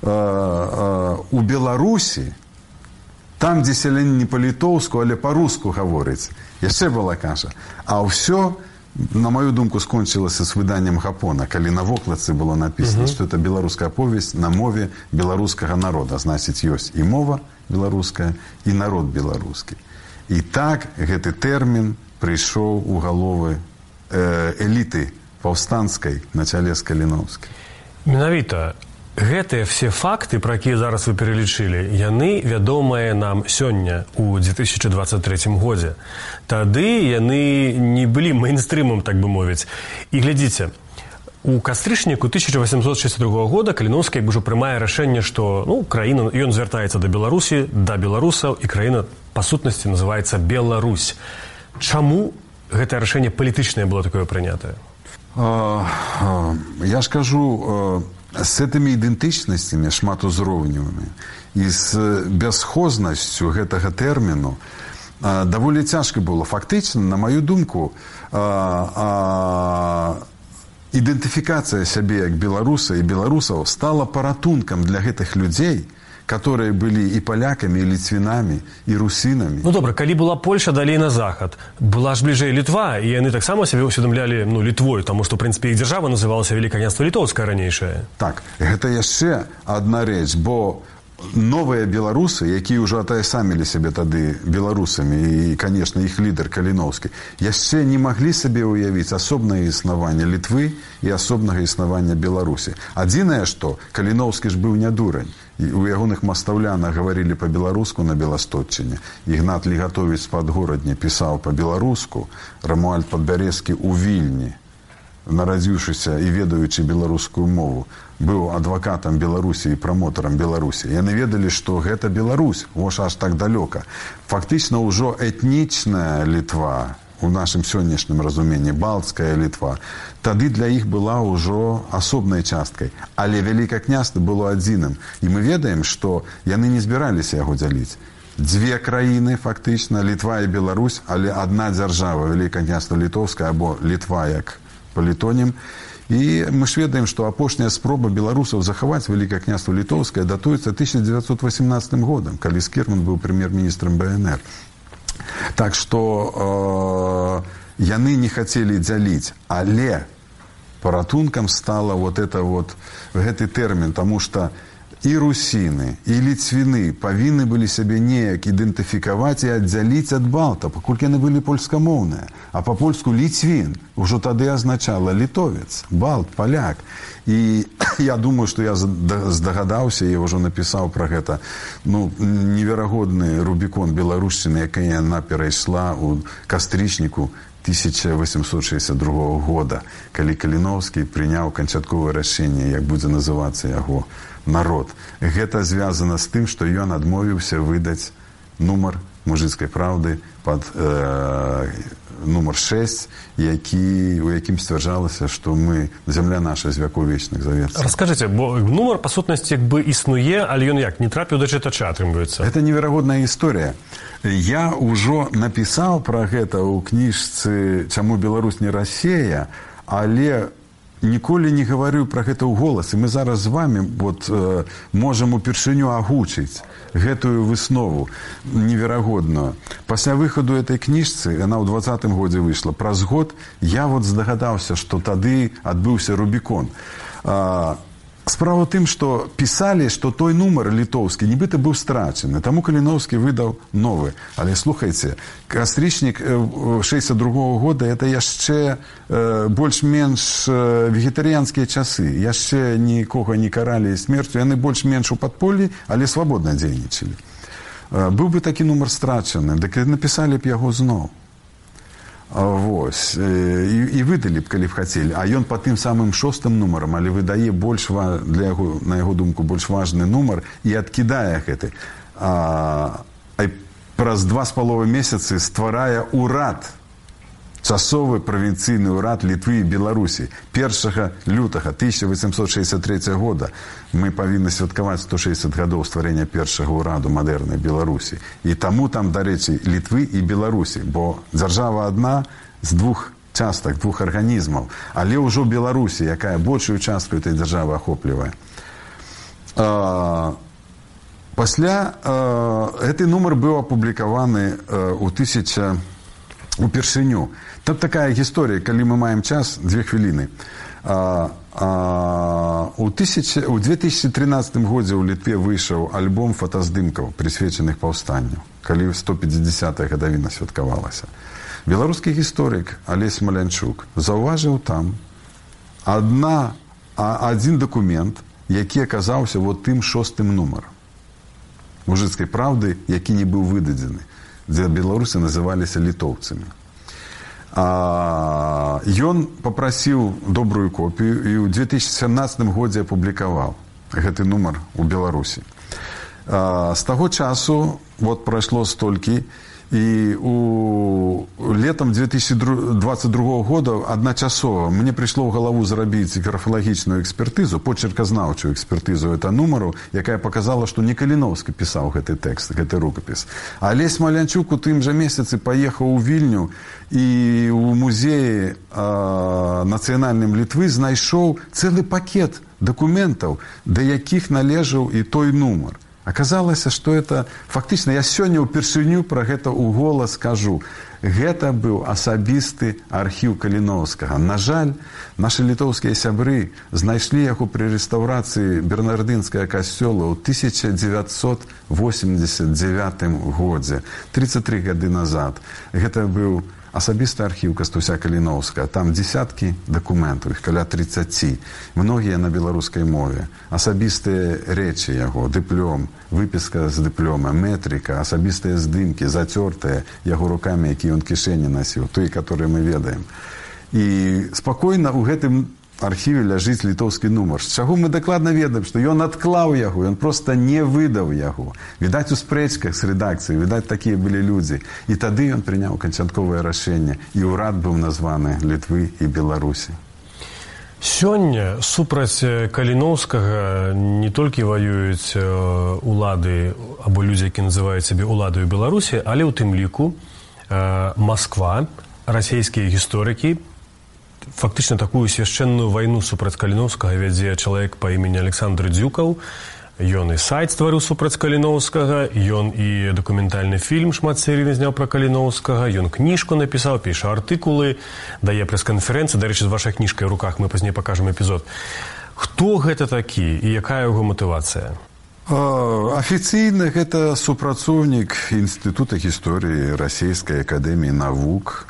Speaker 5: у Беларусі, там, дзе сялянін не па-літоўску, але па-руску гаворыць. Яшчэ была кажа. А ўсё, на маю думку, скончылася з выданнем Гапона, калі на вокладцы было напісана, што это беларуская повесць на мове беларускага народа. Значыць, ёсць і мова беларуская, і народ беларускі. І так гэты тэрмін прыйшоў у галовы эліты паўстанцкай на чале з Каліноўскай.
Speaker 4: Менавіта гэтыя все факты, пра якія зараз вы пералічылі, яны вядомыя нам сёння, у 2023 годзе. Тады яны не былі мейнстрымам, так бы мовіць. І глядзіце, у кастрычніку 1862 года Каліноўскі ўжо прымае рашэнне, што краіна, ён звяртаецца да Беларусі, да беларусаў, і краіна, па сутнасці, называецца Беларусь. Чаму гэтае рашэнне палітычнае было такое прынятае?
Speaker 5: Я ж кажу, з гэтымі ідэнтычнасцямі шматузроўневымі і з бясхознасцю гэтага тэрміну даволі цяжка было. Фактычна, на маю думку, ідэнтыфікацыя сябе як беларуса і беларусаў стала паратункам для гэтых людзей, которые былі і палякамі, і ліцвінамі, і русінамі.
Speaker 4: Добра, калі была Польша далей на захад, была ж бліжэй Літва, і яны таксама сябе ўсведамлялі Літвой, таму што, ў прынцыпе, іх дзяржава называлася Вялікае княства Літоўскае ранейшае.
Speaker 5: Так, гэта яшчэ адна рэч, бо новыя беларусы, якія ўжо атаясамілі сябе тады беларусамі, і, канешне, іх лідар Каліноўскі, яшчэ не маглі сабе ўявіць асобнае існаванне Літвы і асобнага існавання Беларусі. Адзінае, што Каліноўскі ж быў не дурань. І у ягоных мастаўлянах гаварылі па-беларуску на Беластотчыне. Ігнат Легатовіч з Падгорадні пісаў па-беларуску, Рамуальд Падбярэзкі ў Вільні, нарадзіўшыся і ведаючы беларускую мову, быў адвакатам Беларусі і прамотарам Беларусі. Яны ведалі, што гэта Беларусь, аж так далёка. Фактычна ўжо этнічная Літва, у нашым сённяшнім разуменні, балтская Літва, тады для іх была ўжо асобнай часткай. Але Вялікае княства было адзіным. І мы ведаем, што яны не збіраліся яго дзяліць. Дзве краіны, фактычна, Літва і Беларусь, але адна дзяржава, Вялікае княства Літоўскае, або Літва як палітонім. І мы ж ведаем, што апошняя спроба беларусаў захаваць Вялікае княства Літоўскае датуецца 1918 годам, калі Скірман быў прэм'ер-міністрам БНР. Так што яны не хацелі дзяліць, але паратункам стала вот гэты тэрмін, таму што і русіны, і ліцвіны павінны былі сябе неяк ідэнтыфікаваць і аддзяліць ад балта, паколькі яны былі польскамоўныя. А па-польску ліцвін ўжо тады азначала літовец, балт, паляк. І я думаю, што я здагадаўся, я ўжо напісаў пра гэта, неверагодны рубікон беларушчыны, якая яна перайшла ў кастрычніку 1862 года, калі Каліноўскі прыняў канчатковае рашэнне, як будзе называцца яго народ. Гэта звязана з тым, што ён адмовіўся выдаць нумар мужыцкай правды пад нумар 6, у якім сцвярджалася, што зямля наша з вякоў вечных завецца.
Speaker 4: Раскажыце, бо нумар, па сутнасці, як бы існуе, але ён як, не трапіў да чытача, атрымліваецца?
Speaker 5: Гэта неверагодная гісторыя. Я ўжо напісаў пра гэта ў кніжцы «Чаму Беларусь не Расея», але ніколі не гаварыў пра гэта ў голас. І мы зараз з вами можам упершыню агучыць гэтую выснову неверагодную. Пасля выхаду этой кніжцы, яна ў 20-м годзе выйшла, праз год я здагадаўся, што тады адбыўся Рубікон. Справа ў тым, што пісалі, што той нумар літоўскі нібыта быў страчаны, таму Каліноўскі выдаў новы. Але слухайце, кастрычнік 62 года это яшчэ больш-менш вегетарыянскія часы, яшчэ нікога не каралі смерцю, яны больш-менш у падполлі, але свабодна дзейнічалі. Быў бы такі нумар страчаны, дык напісалі б яго зноў. І выдалі б, калі б хацелі. А ён па тым самым 6-м нумарам, але выдае на яго думку больш важны нумар і адкідае гэты. Праз 2,5 месяцы стварае ўрад, часовы правінцыйны ўрад Літвы і Беларусі. 1 лютага 1863 года мы павінны святкаваць 160 гадоў стварэння першага ўраду мадэрнай Беларусі. І таму там, дарэчы, Літвы і Беларусі, бо дзяржава адна з двух частак, двух арганізмаў, але ўжо Беларусі, якая большую частку этой дзяржавы ахоплівае. Пасля гэты нумар быў апублікаваны упершыню. Тут такая гісторыя, калі мы маем час, 2 хвіліны. У 2013 годзе ў Літве выйшаў альбом фотаздымкаў, прысвечаных паўстанню, калі 150-я гадавіна святкавалася. Беларускі гісторык Алесь Малянчук заўважыў там адзін дакумент, які аказаўся тым 6-м нумарам мужыцкай правды, які не быў выдадзены, дзе беларусы называліся літоўцамі. Ён попрасіў добрую копію і ў 2017 годзе апублікаваў гэты нумар у Беларусі. З таго часу прайшло столькі, і летом 2022 года адначасова мне прыйшло ў галаву зрабіць графалагічную экспертызу, почерказнаўчую экспертызу этого нумару, якая показала, што не Каліноўскі пісаў гэты тэкст, гэты рукапіс. Алесь Малянчук у тым жа месяцы паехаў у Вільню і ў музеі нацыянальным Літвы знайшоў цэлы пакет дакументаў, да якіх належаў і той нумар. Аказалася, што это фактычна, я сёння ўпершыню пра гэта ў голас кажу. Гэта быў асабісты архіў Каліноўскага. На жаль, нашы літоўскія сябры знайшлі яго пры рэстаўрацыі бернардынскага касцёла ў 1989 годзе, 33 гады назад. Гэта быў асабісты архіў Кастуся Каліноўскага. Там дзесяткі дакументаў, іх каля 30. Многія на беларускай мове. Асабістыя рэчы яго, дыплём, выпіска з дыплёма, метрика, асабістыя здымкі, зацёртыя яго рукамі, які ён кішэні насіў, той, которые мы ведаем. І спакойна ў гэтым архіве ляжыць літоўскі нумар. З чаго мы дакладна ведаем, што ён адклаў яго, ён проста не выдаў яго. Відаць, у спрэчках з рэдакцыяй, відаць, такія былі людзі. І тады ён прыняў канчатковае рашэнне, і ўрад быў названы Літвы і Беларусі.
Speaker 4: Сёння супраць Каліноўскага не толькі ваююць улады або людзі, які называюць сябе уладаю Беларусі, але ў тым ліку Масква, расійскія гісторыкі, фактычна такую свяшчэнную вайну супраць Каліноўскага вядзе чалавек па імені Александр Дзюкаў. Ён і сайт стварыў супраць Каліноўскага, ён і дакументальны фільм шматсерыйны зняў пра Каліноўскага, ён кніжку напісаў, піша артыкулы, дае прэс-канферэнцыі. Дарэчы, з вашай кніжкай у руках мы пазней пакажам эпізод. Хто гэта такі і якая яго матывацыя?
Speaker 5: Афіцыйна гэта супрацоўнік Інстытута гісторыі Расійскай акадэміі навук,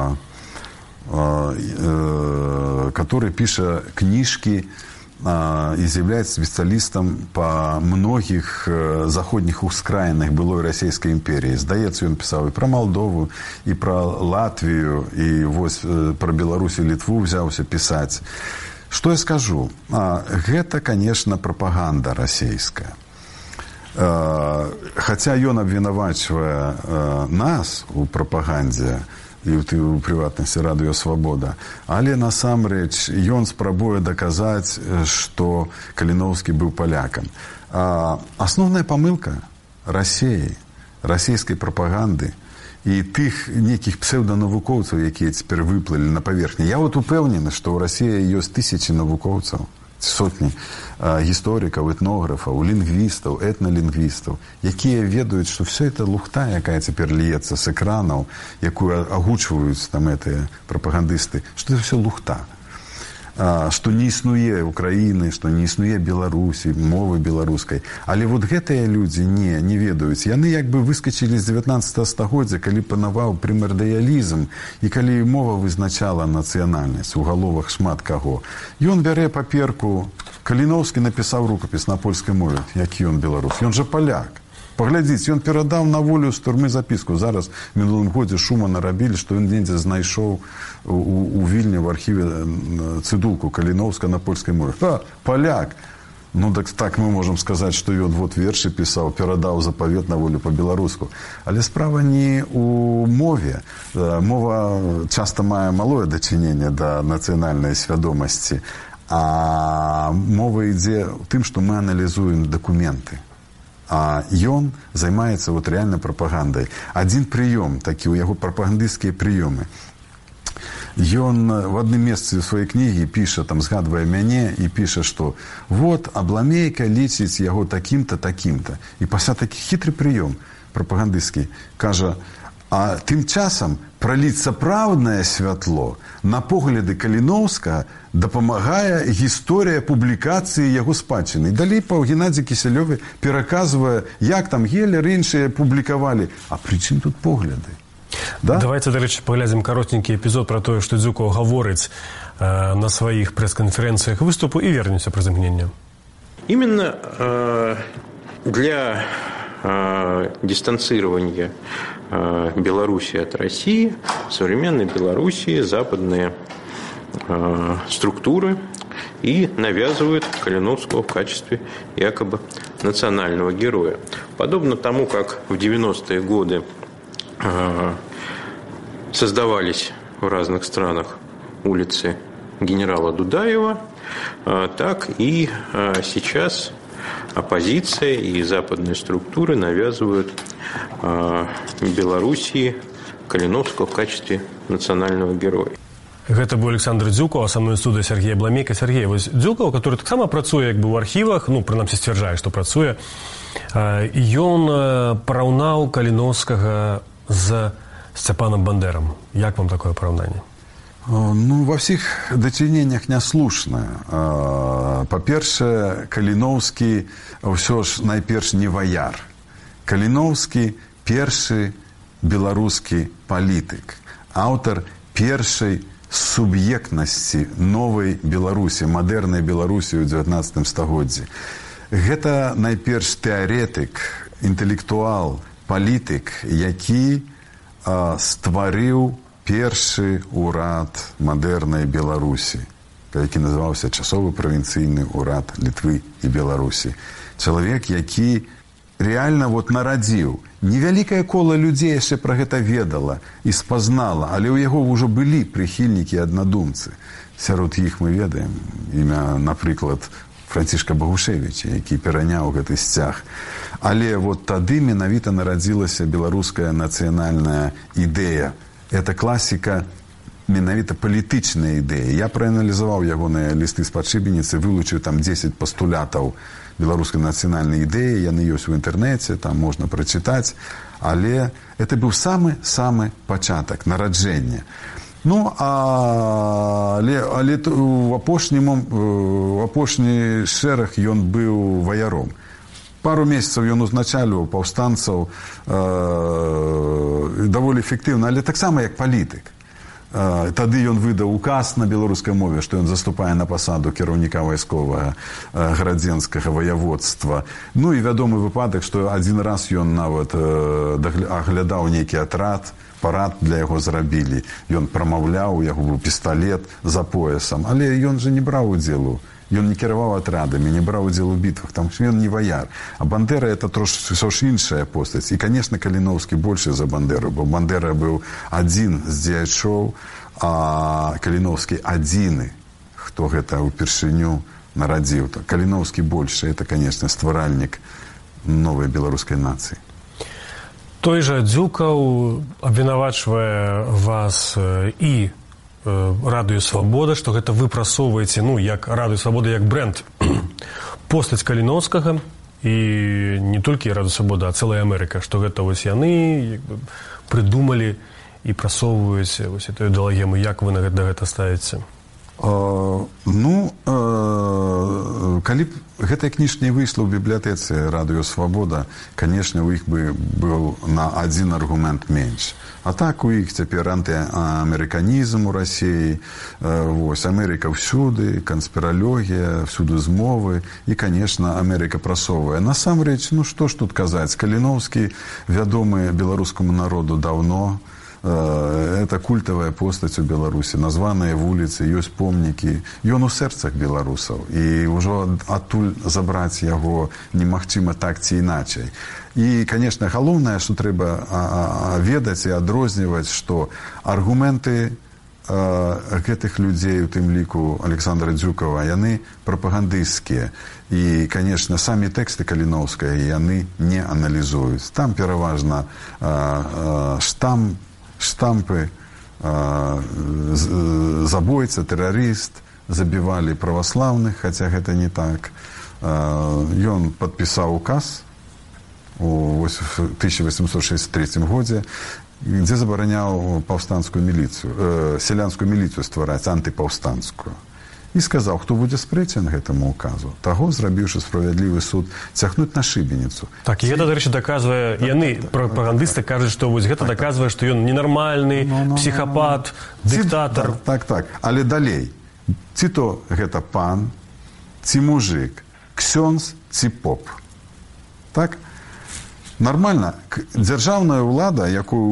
Speaker 5: который піша кніжкі и является специалистом по многих заходних ускраинах былой Российской империи. Здаецца, он писал и про Молдову, и про Латвию, и вот про Беларусь и Литву взялся писать. Что я скажу? Это, конечно, пропаганда российская. Хотя ён обвинавачивая нас у пропаганде, і ў прыватнасці радыё «Свабода». Але насамрэч ён спрабуе даказаць, што Каліноўскі быў палякам. Асноўная памылка Расіі, расійскай прапаганды і тых нейкіх псеўданавукоўцаў, якія цяпер выплылі на паверхні. Я вот упэўнены, што ў Расіі ёсць тысячы навукоўцаў, сотні гісторыкаў, этнографаў, лінгвістаў, этналінгвістаў, якія ведаюць, што все это лухта, якая цяпер льецца з экранаў, якую агучваюць там гэтыя прапагандысты, што это все лухта. Што не існуе Украіны, што не існуе Беларусі, мовы беларускай. Але вот гэтыя людзі не ведаюць. Яны як бы выскачылі з 19 стагоддзя, калі панаваў прымардыялізм і калі мова вызначала нацыянальнасць, у галовах шмат каго. Ён бярэ паперку, Каліноўскі напісаў рукапіс на польскай мове, які ён беларус. Ён жа паляк. Паглядзіце, ён перадаў на волю з турмы запіску. Зараз в мінулым годзе шума нарабілі, што ён недзе знайшоў у Вільні в архіве цыдулку Каліноўска на польскай мове. Паляк! Ну, так мы можам сказаць, што ён вот вершы пісаў, перадаў запавет на волю па-беларуску. Але справа не у мове. Мова часта мае малое дачыненне да нацыянальнай свядомасці, а мова ідзе ў тым, што мы аналізуем дакументы. А ён займаецца вот реально прапагандай. Один прыём, такі ў яго прапагандысцкія прыёмы. Ён в адным месцы ў сваёй кнігі піша, там згадвае мяне і піша, што вот Абламейка лічыць яго такім-то, такім-то. І пасля такі хітры прыём прапагандысцкі кажа, а тым часам праліць сапраўднае святло на погляды Каліноўскага дапамагае гісторыя публікацыі яго спадчыны. І далей па Геннадзі Кісялёве пераказвае, як там Гелер і іншыя публікавалі. А пры чым тут погляды? Да?
Speaker 4: Давайте, дарэчы, паглядзім каротенькі эпізод пра тое, што Дзюкаў гаворыць на сваіх прэс-канферэнцыях выступу і вернемся пры замкненню.
Speaker 6: Именно для дистанцирования Беларуси от России, в современной Белоруссии западные структуры и навязывают Калиновского в качестве якобы национального героя. Подобно тому, как в 90-е годы создавались в разных странах улицы генерала Дудаева, так и сейчас оппозиция и западные структуры навязывают Белоруссии Калиновского в качестве национального героя.
Speaker 4: Гэта быў Александр Дзюкаў, а са мной студыя Сергей Абламейка. Сергей, вось Дзюкаў, который таксама працуе як бы ў архівах, ну, прынамсі сцвярджае, што працуе, ён параўнаў Каліновскага з Сцяпанам Бандэрам. Як вам такое параўнанне?
Speaker 5: Ну, во всіх дачыненнях няслушна. Па-першае, Каліноўскі ўсё ж найперш не ваяр. Каліноўскі першы беларускі палітык, аўтар першай суб'ектнасці новай Беларусі, мадэрнай Беларусі ў 19 стагоддзі. Гэта найперш тэарэтык, інтэлектуал, палітык, які стварыў першы ўрад мадэрнай Беларусі, які называўся часовы правінцыйны ўрад Літвы і Беларусі. Чалавек, які реально вот нарадзіў. Невялікае кола людзей яшчэ пра гэта ведала і спазнала, але ў яго ўжо былі прыхільнікі аднадумцы. Сярод іх мы ведаем імя, напрыклад, Францішка Багушевіча, які пераняў гэты сцяг. Але вот тады менавіта нарадзілася беларуская нацыянальная ідэя. Это класіка менавіта палітычная ідэя. Я прааналізаваў ягоныя лісты з падшыбеніцы, вылучыў там 10 пастулятаў беларускай нацыянальнай ідэі, яны ёсць у інтэрнэце, там можна прачытаць, але это быў самы пачатак нараджэння. Ну, але у апошні шэраг ён быў ваяром. Пару месяцаў ён узначальваў паўстанцаў даволі эфектыўна, але таксама як палітык. Тады ён выдаў указ на беларускай мове, што ён заступае на пасаду кіраўніка вайсковага градзенскага ваяводства. Ну і вядомы выпадак, што адзін раз ён нават аглядаў нейкі атрад, парад для яго зрабілі. Ён прамаўляў, у яго быў пісталет за поясам, але ён жа не браў удзелу. Ён не кіраваў атрадамі, не браў удзел у бітвах, там ён не ваяр. А Бандера – это трошки іншая постаць. І, конечно, Каліноўскі больше за Бандеру, бо Бандера быў адзін з дзеячоў, а Каліноўскі адзіны, хто гэта ўпершыню нарадзіў. Каліноўскі больше – это, конечно, стваральнік новай беларускай нацыі.
Speaker 4: Той жа Дзюкаў абвінавачвае вас і Радыё Свабода, што гэта вы прасоўваеце, ну, як Радыё Свабода, як бренд, постаць Каліноўскага, і не толькі Радыё Свабода, а цэлая Амерыка, што гэта вось яны прыдумалі і прасоўваюць вось эту ідэалагему. Як вы на гэта ставіце?
Speaker 5: Ну, калі б гэтая кніжка не выйшла ў бібліятэцы Радыё Свабода, канешне, у іх бы быў на адзін аргумент менш. А так у іх цяпер антыамерыканізм у Расіі, вось, Амерыка ўсюды, канспіралогія, всюды змовы, і, канешне, Амерыка прасоўвае. Насамрэч, ну, што ж тут казаць, Каліноўскі вядомы беларускаму народу даўно, это культавая постаць у Беларусі, названыя вуліцы, ёсць помнікі, ён у сэрцах беларусаў, і ўжо адтуль забраць яго немагчыма так ці іначай. І, канешне, галоўнае, што трэба ведаць і адрозніваць, што аргументы гэтых людзей, у тым ліку Александра Дзюкава, яны прапагандысцкія. І, канешне, самі тэксты Каліноўскага яны не аналізуюць. Там пераважна штампы, забойца, тэрарыст, забівалі праваслаўных, хаця гэта не так. Ён падпісаў указ у 1863 годзе, дзе забараняў паўстанцкую міліцыю, сялянскую міліцыю ствараць, антыпаўстанцкую. І сказаў, хто будзе спрэчан гэтаму указу, таго, зрабіўшы справядлівы суд, цягнуць на шыбеніцу.
Speaker 4: Так, і гэта, дарэчы, даказвае, яны, прапагандысты, кажуць, што вось гэта даказвае, што ён ненармальны, псіхапат, дыктатар.
Speaker 5: Так. Але далей, ці то гэта пан, ці мужик, ксёндз, ці поп. Так? Нармальна, дзяржаўная ўлада, якую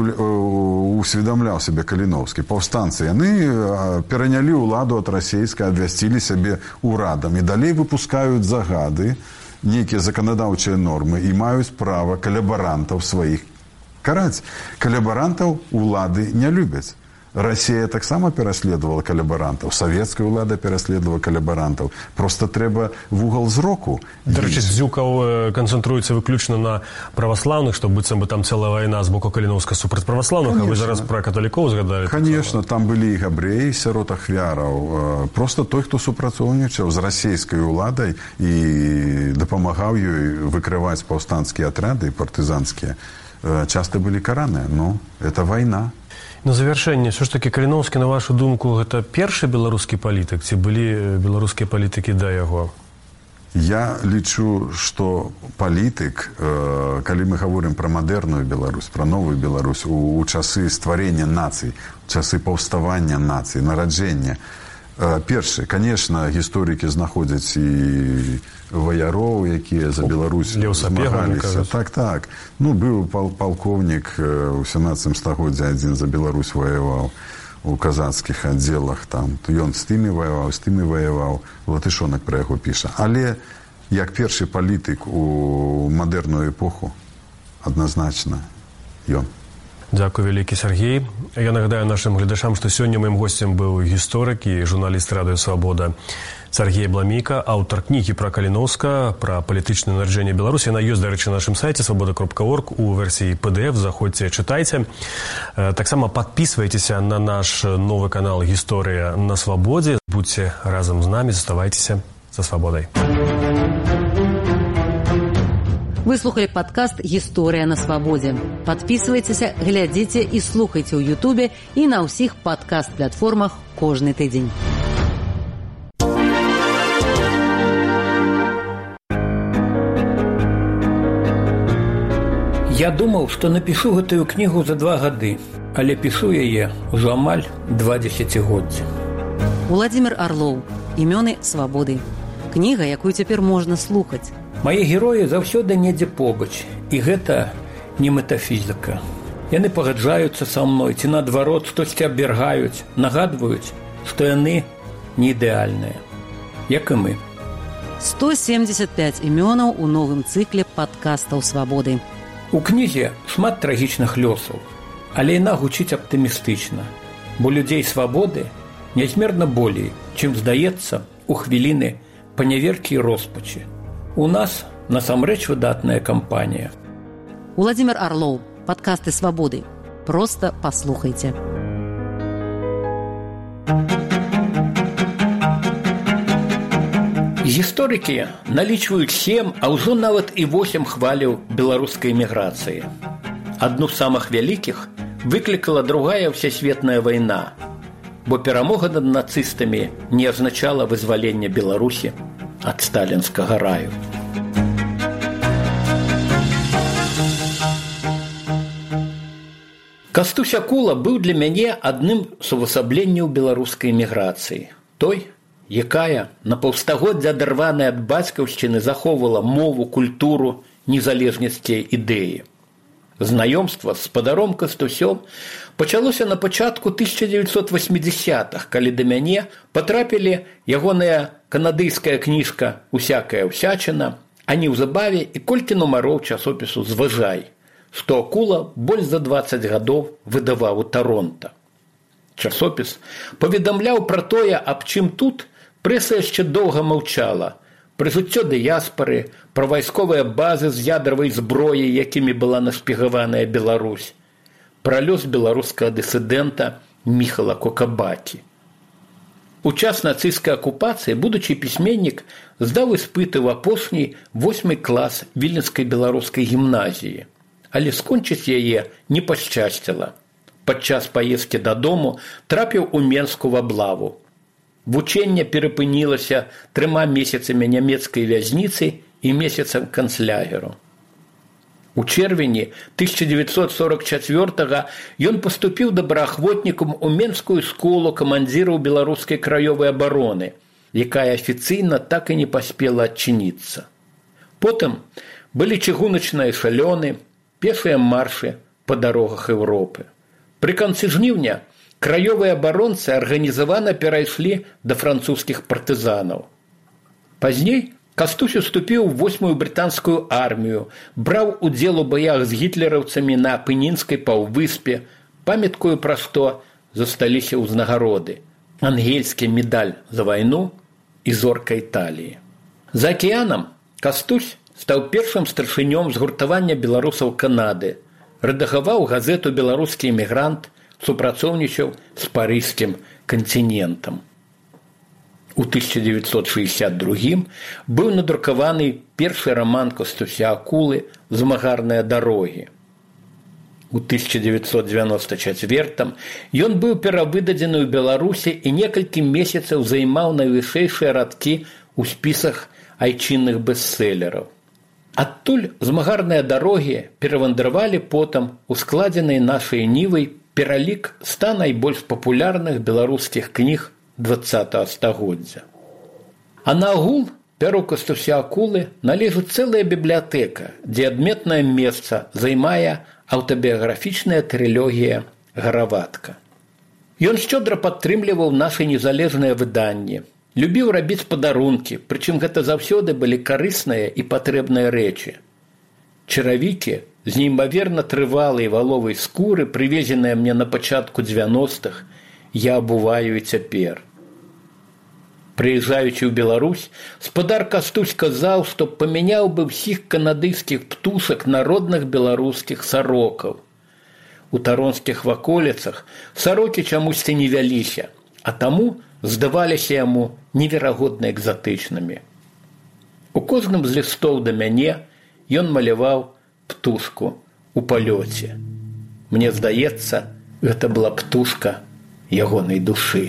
Speaker 5: усведамляў сябе Каліноўскі, паўстанцы, яны перанялі ўладу ад расейскай, абвясцілі сябе урадам і далей выпускаюць загады, нейкія заканадаўчыя нормы і маюць права калябарантаў сваіх караць. Калябарантаў улады не любяць. Расія таксама пераследавала калябарантаў, савецкая ўлада пераследавала калябарантаў. Проста трэба вугал зроку.
Speaker 4: Дарэчы, Дзюкаў канцэнтруецца выключна на праваслаўных, што быццам бы там цэлая вайна з боку Каліноўска супраць праваслаўных, а вы зараз пра каталікоў згадалі.
Speaker 5: Канешне, там былі і габрэі сярод ахвяраў. Проста той, хто супрацоўнічаў з расійскай уладай і дапамагаў ёй выкрываць паўстанцкія атрады партызанскія, часта былі караныя. Ну, это вайна.
Speaker 4: На завяршэнне, ўсё ж такі Каліноўскі, на вашу думку, гэта першы беларускі палітык, ці былі беларускія палітыкі да яго?
Speaker 5: Я лічу, што палітык, калі мы гаворым пра мадэрную Беларусь, пра новую Беларусь, у часы стварення нацый, часы паўставання нацый, нараджэння, першы, конечно, гісторыкі знаходзяць і ваяроў, якія за Беларусь змагаліся. Так. Ну, быў палкоўнік у 17 стагоддзі, адзін за Беларусь ваяваў у казацкіх аддзелах. Там. Ён з тымі ваяваў, Латышонак пра яго піша. Але як першы палітык у мадэрную эпоху, адназначна ён.
Speaker 4: Дзякуй вялікі, Сергей. Я нагадаю нашым гледачам, што сёння маім госцем быў гісторык і журналіст Радыё Свабода Сергей Бламейка, аўтар кнігі пра Каліноўска, пра палітычнае нараджэнне Беларусі. Яна ёсць, дарэчы, на нашым сайце свабода.орг у версіі PDF. Заходзьце, чытайце. Таксама падпісвайцеся на наш новы канал «Гісторыя на свабодзе». Будьце разам з намі, заставайцеся за свабодай.
Speaker 3: Вы слухали падкаст «Гісторыя на свабодзе». Падпісвайцеся, глядзіце і слухайце ў Ютубе і на ўсіх падкаст-платформах кожны тыдзень.
Speaker 7: Я думаў, што напішу гэтую кнігу за 2 гады, але пішу яе ўжо амаль 2 дзесяцігоддзі.
Speaker 3: Уладзімір Арлоў. «Імёны свабоды». Кніга, якую цяпер можна слухаць.
Speaker 7: Мае героі заўсёды недзе побач, і гэта не метафізіка. Яны пагаджаюцца са мной, ці наадварот штосьці абвяргаюць, нагадваюць, што яны не ідэальныя, як і мы.
Speaker 3: 175 імёнаў у новым цыкле падкастаў свабоды.
Speaker 7: У кнізе шмат трагічных лёсаў, але яна гучыць аптымістычна, бо людзей свабоды нязмерна болей, чым здаецца у хвіліны паняверкі і роспачы. У нас насамрэч выдатная кампанія.
Speaker 3: Уладзімір Арлоў. Падкасты свабоды. Проста паслухайце.
Speaker 7: Гісторыкі налічваюць 7, а ўжо нават і 8 хваляў беларускай эміграцыі. Адну з самых вялікіх выклікала Другая всесветная вайна, бо перамога над нацыстамі не азначала вызвалення Беларусі ад сталінскага раю. Кастусь Акула быў для мяне адным з увасабленняў беларускай эміграцыі. Той, якая на паўстагоддзя адарваная ад бацькаўшчыны захоўвала мову, культуру, незалежніцкія ідэі. Знаёмства з спадаром Кастусём пачалося на пачатку 1980-х, калі да мяне патрапілі ягоная канадыйская кніжка «Усякая ўсячына», а неўзабаве і колькі нумароў часопісу «Зважай», што Акула больш за 20 гадоў выдаваў у Таронта. Часопіс паведамляў пра тое, аб чым тут прэса яшчэ доўга маўчала, пра жыццё дыяспары, пра вайсковыя базы з ядравай зброяй, якімі была нашпігаваная Беларусь, пра лёс беларускага дысідэнта Міхала Кокабакі. У час нацысцкай акупацыі будучы пісьменнік здаў іспыты ў апошні 8 клас Віленскай беларускай гімназіі, але скончыць яе не пашчасціла. Падчас паездкі дадому трапіў у Менскую аблаву. Вучэнне перапынілася 3 месяцамі нямецкай вязніцы і месяцам канцлягеру. У чэрвені 1944-го ён паступіў добраахвотнікам у Менскую школу камандзіраў беларускай краёвай абароны, якая афіцыйна так і не паспела адчыніцца. Потым былі чыгуначныя эшалёны, пешыя маршы па дарогах Еўропы. Пры канцы жніўня краёвыя абаронцы арганізавана перайшлі да французскіх партызанаў. Пазней Кастусь уступіў у 8-ю брытанскую армію, браў удзел у баях з гітлераўцамі на Апенінскай паўвыспе, памяткую пра што засталіся ўзнагароды: ангельскі медаль за вайну і зорка Італіі. За акіянам Кастусь стаў першым старшынём згуртавання беларусаў Канады, рэдагаваў газету «Беларускі эмігрант», супрацоўнічаў з парыжскім кантынентам. У 1962 быў надрукаваны першы раман Кастуся Акулы «Змагарныя дарогі». У 1994 ён быў перавыдадзены ў Беларусі і некалькі месяцаў займаў найвышэйшыя радкі ў спісах айчынных бестселераў. Адтуль «Змагарныя дарогі» перавандравалі потым у складзенай нашай нівай пералік 100 найбольш папулярных беларускіх кніг 20-го стагоддзя. А наогул пяру Кастуся Акулы належыць цэлая бібліятэка, дзе адметнае месца займае аўтабіяграфічная трылогія «Гараватка». Ён шчодра падтрымліваў нашы незалежныя выданні, любіў рабіць падарункі, прычым гэта заўсёды былі карысныя і патрэбныя рэчы. Чаравікі з неймаверна трывалай валовай скуры, прывезеныя мне на пачатку 90-х, я абуваю і цяпер. Прыязджаючы ў Беларусь, спадар Кастусь казаў, што памяняў бы ўсіх канадыйскіх птушак на родных беларускіх сарокаў. У таронскіх ваколіцах сарокі чамусьці не вяліся, а таму здаваліся яму неверагодна экзатычнымі. У кожным з лістоў да мяне ён маляваў птушку у палёце. Мне здаецца, гэта была птушка ягонай душы.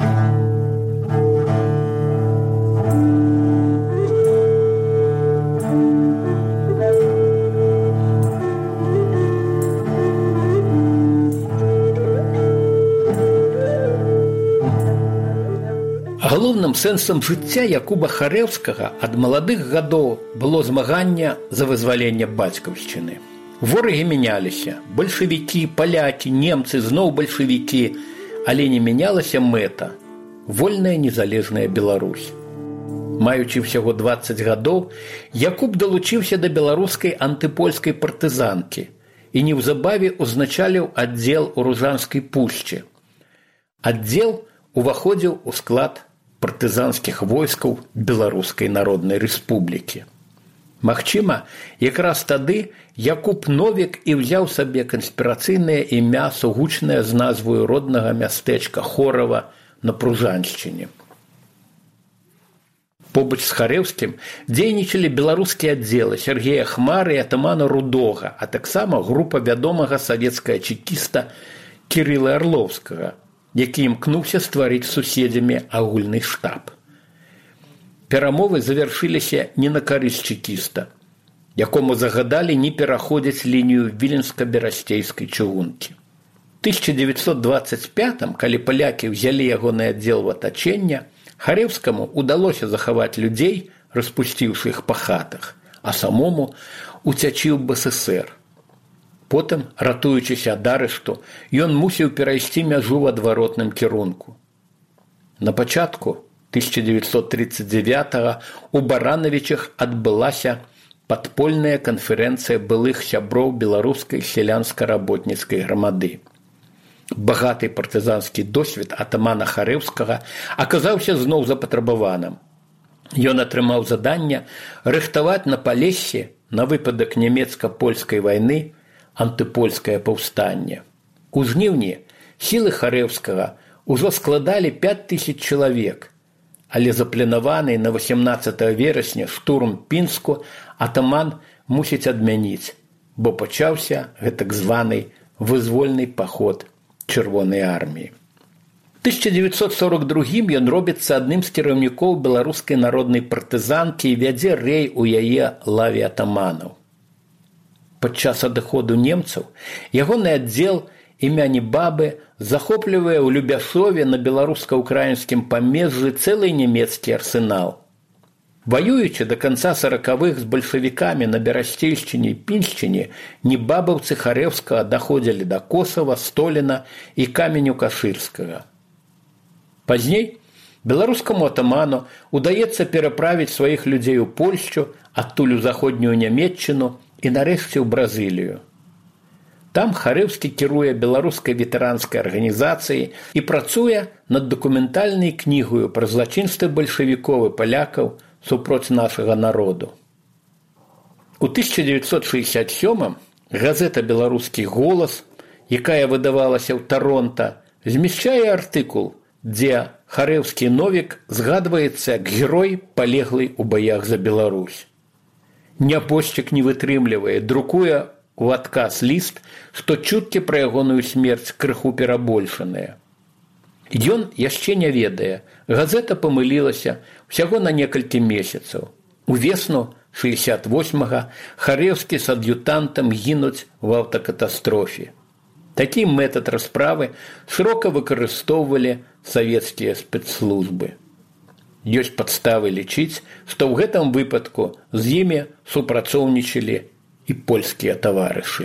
Speaker 7: Галоўным сэнсам жыцця Якуба Харэўскага ад маладых гадоў было змаганне за вызваленне бацькаўшчыны. Ворагі мяняліся, бальшавікі, палякі, немцы, зноў бальшавікі, але не мянялася мэта – вольная незалежная Беларусь. Маючы ўсяго 20 гадоў, Якуб далучыўся да беларускай антыпольскай партызанкі і неўзабаве ўзначаліў аддзел у Ружанскай пушчы. Аддзел уваходзіў у склад партызанскіх войскаў Беларускай Народнай Рэспублікі. Магчыма, якраз тады Якуб Новік і ўзяў сабе канспірацыйнае імя, сугучнае з назваю роднага мястэчка Хорава на Пружаншчыне. Побач з Харэўскім дзейнічалі беларускія аддзелы Сергея Хмары і атамана Рудога, а таксама група вядомага савецкага чекіста Кірыла Арлоўскага, які імкнуўся стварыць з суседзямі агульны штаб. Перамовы завяршыліся не на карысць чекіста, якому загадалі не пераходзіць лінію Віленска-Берасцейскай чыгункі. 1925-м, калі палякі ўзялі ягоны аддзел в атачэнне, Харэўскаму удалося захаваць людзей, распусціўшы іх па хатах, а самому уцячы ў БССР. Потым, ратуючыся ад арышту, ён мусіў перайсці мяжу ў адваротным кірунку. На пачатку 1939-го у Баранавічах адбылася падпольная канферэнцыя былых сяброў беларускай сялянска-работніцкай грамады. Багаты партызанскі досвед атамана Харэўскага аказаўся зноў запатрабаваным. Ён атрымаў заданне рыхтаваць на Палессі на выпадак нямецка-польскай вайны антыпольскае паўстанне. У жніўні сілы Харэўскага ўжо складалі 5000 чалавек, але запланаваны на 18 верасня штурм Пінску атаман мусіць адмяніць, бо пачаўся гэтак званы вызвольны паход Чырвонай арміі. 1942 ён робіцца адным з кіраўнікоў беларускай народнай партызанкі і вядзе рэй у яе лаве атаманаў. Падчас адыходу немцаў ягоны аддзел імяні Бабы захоплівае ў Любяшове на беларуска-украінскім памежжы цэлы нямецкі арсенал. Ваюючы да канца 40-х з бальшавікамі на Берасцейшчыне і Піншчыне, небабаўцы Харэўскага даходзілі да Косава, Століна і Каменю-Кашырскага. Пазней беларускаму атаману удаецца пераправіць сваіх людзей у Польшчу, адтуль у заходнюю Нямецчыну і нарэшце ў Бразылію. Там Харэўскі кіруе беларускай ветэранскай арганізацыяй і працуе над дакументальнай кнігаю пра злачынствы бальшавікоў і палякаў супроць нашага народу. У 1967-м газета «Беларускі голас», якая выдавалася ў Таронта, змяшчае артыкул, дзе Харэўскі Новік згадваецца як герой, палеглы ў баях за Беларусь. Нябожчык не вытрымлівае, друкуе у адказ ліст, што чуткі пра ягоную смерць крыху перабольшаныя. Ён яшчэ не ведае, газета памылілася ўсяго на некалькі месяцаў. Увесну 68-га Харэўскі з ад'ютантам гінуць у аўтакатастрофе. Такі метад расправы шырока выкарыстоўвалі савецкія спецслужбы. Ёсць падставы лічыць, што ў гэтым выпадку з імі супрацоўнічалі і польскія таварышы.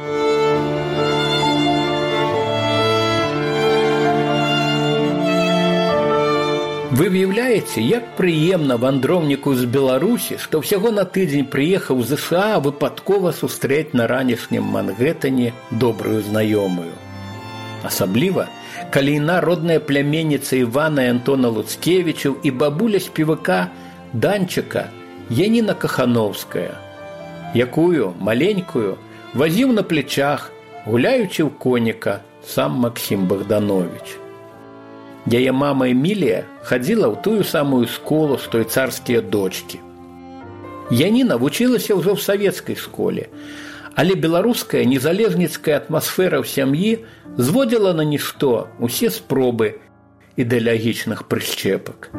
Speaker 7: Вы выяўляеце, як прыемна вандроўніку з Беларусі, што ўсяго на тыдзень прыехаў з ЗША выпадкова сустрэць на ранішнім Мангеттане добрую знаёмую. Асабліва, калі іна родная пляменніца Івана і Антона Луцкевічаў і бабуля спевака Данчыка Яніна Кахановская, якую, маленькую, вазіў на плечах, гуляючы ў коніка, сам Максім Богданович. Яе мама Эмілія хадзіла ў тую самую школу, што і царскія дочкі. Яніна вучылася ўжо ў савецкай школе, але беларуская незалежніцкая атмасфера ў сям'і зводзіла на нішто усе спробы ідэалагічных прышчэпак.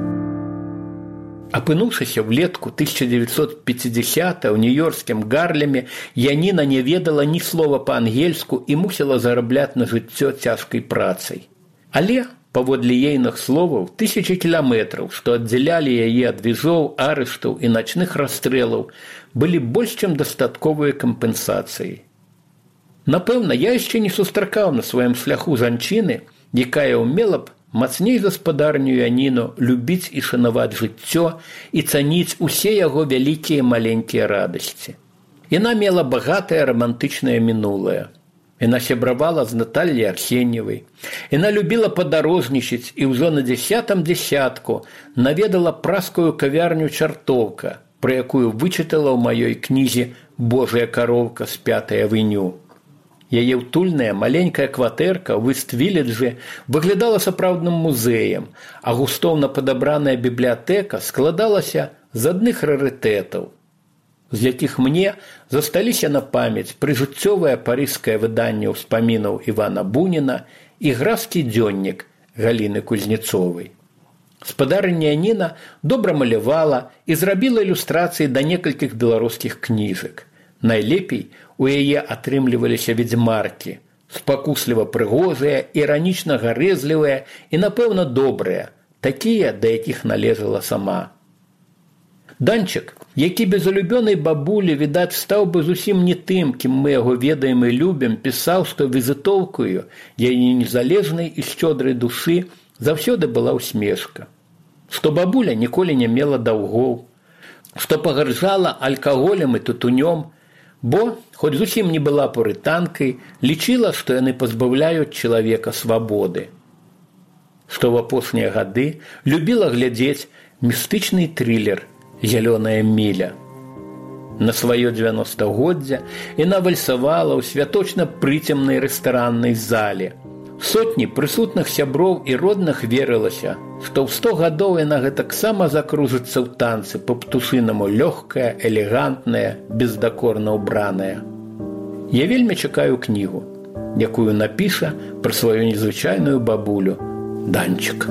Speaker 7: Апынуўшыся влетку 1950 ў нью-йоркскім Гарлеме, Яніна не ведала ні слова па-ангельску і мусіла зарабляць на жыццё цяжкай працай. Але, паводле ейных словаў, 1000 кіламетраў, што аддзялялі яе ад візоў, арыштаў і начных расстрэлаў, былі больш чым дастатковыя кампенсацыі. Напэўна, я яшчэ не сустракаў на сваім шляху жанчыны, якая ўмела б мацней гаспадарню Яніну любіць і шанаваць жыццё і цаніць усе яго вялікія маленькія радасці. Яна мела багатае рамантычнае мінулае. Яна сябравала з Натальяй Арсеньевай. Яна любіла падарожнічаць і ўжо на 10-м дзясятку наведала праскую кавярню «Чартоўка», пра якую вычытала ў маёй кнізе «Божая кароўка з 5-й авеню». Яе ўтульная маленькая кватэрка ў Іст-Віледжы выглядала сапраўдным музеем, а густоўна падабраная бібліятэка складалася з адных рарытэтаў, з якіх мне засталіся на памяць прыжыццёвае парыжскае выданне ўспамінаў Івана Буніна і графскі дзённік Галіны Кузнецовай. Спадарыня Яніна добра малявала і зрабіла ілюстрацыі да некалькіх беларускіх кніжак. Найлепей у яе атрымліваліся ведзьмаркі, спакусліва прыгожыя, іранічна гарэзлівыя і, напэўна, добрыя, такія, да якіх належала сама. Данчык, які без улюбёнай бабулі, відаць, стаў бы зусім не тым, кім мы яго ведаем і любім, пісаў, што візітоўкаю яе незалежнай і шчодрай душы заўсёды была ўсмешка, што бабуля ніколі не мела даўгоў, што пагарджала алкаголем і тутунём, бо, хоць зусім не была пурытанкай, лічыла, што яны пазбаўляюць чалавека свабоды. Што ў апошнія гады любіла глядзець містычны трылер «Зялёная міля». На сваё 90-годдзе яна вальсавала ў святочна-прыцемнай рэстараннай зале. Сотні прысутных сяброў і родных верылася, што ў 100 гадоў яна гэтаксама закружыцца ў танцы па-птушынаму лёгкая, элегантная, бездакорна ўбраная. Я вельмі чакаю кнігу, якую напіша пра сваю незвычайную бабулю Данчык.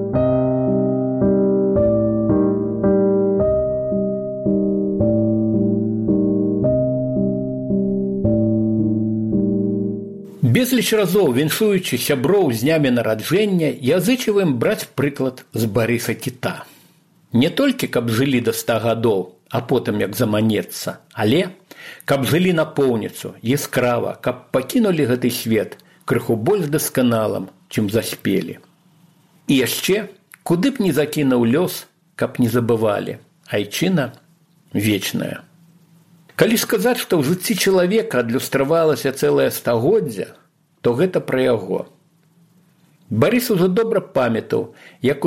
Speaker 7: Безліч разоў, віншуючы сяброў з днямі нараджэння, я зычываем браць прыклад з Барыса Кіта. Не толькі, каб жылі да 100 гадоў, а потым як заманецца, але каб жылі напоўніцу, яскрава, каб пакінулі гэты свет крыху больш дасканалым, чым заспелі. І яшчэ, куды б ні закінуў лёс, каб не забывалі, айчына вечная. Калі сказаць, што ў жыцці чалавека адлюстравалася цэлае стагоддзя, то гэта пра яго. Барыс ужо добра памятаў, як у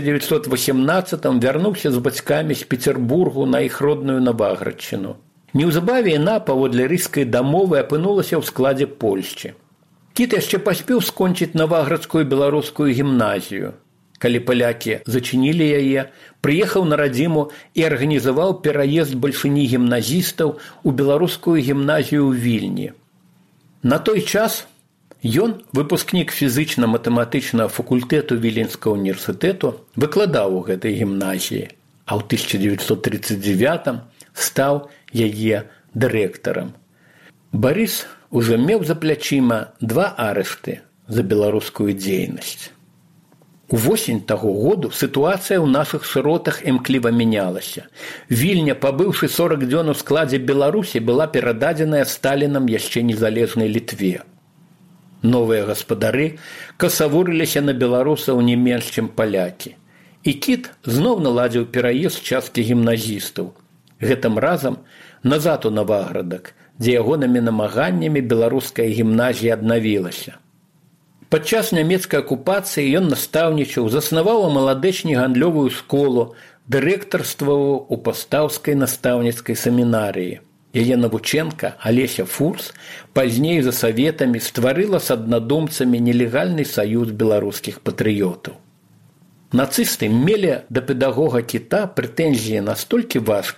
Speaker 7: 1918-м вярнуўся з бацькамі з Пецербургу на іх родную Наваградчыну. Неўзабаве яна, паводле рыскай дамовы, апынулася ў складзе Польшчы. Кіт яшчэ паспеў скончыць Наваградскую беларускую гімназію. Калі палякі зачынілі яе, прыехаў на радзіму і арганізаваў пераезд бальшыні гімназістаў у беларускую гімназію ў Вільні. На той час ён, выпускнік фізычна-матэматычнага факультэту Віленскага універсітэту, выкладаў у гэтай гімназіі, а ў 1939 стаў яе дырэктарам. Барыс ужо меў за плячыма 2 арышты за беларускую дзейнасць. Увосень таго году сітуацыя ў нашых шыротах імкліва мянялася. Вільня, пабыўшы 40 дзён у складзе Беларусі, была перададзеная Сталінам яшчэ незалежнай Літве. Новыя гаспадары касавурыліся на беларусаў не менш, чым палякі. І Кіт зноў наладзіў пераезд часткі гімназістаў. Гэтым разам назад у Наваградак, дзе ягонымі намаганнямі беларуская гімназія аднавілася. Падчас нямецкай акупацыі ён настаўнічаў, заснаваў у маладэчні гандлёвую школу, дырэктарстваваў у пастаўскай настаўніцкай семінарыі. Яе навучэнка Алеся Фурс пазней за саветамі стварыла з аднадумцамі нелегальны саюз беларускіх патрыётаў. Нацысты мелі да педагога Кіта прэтэнзіі настолькі важкія,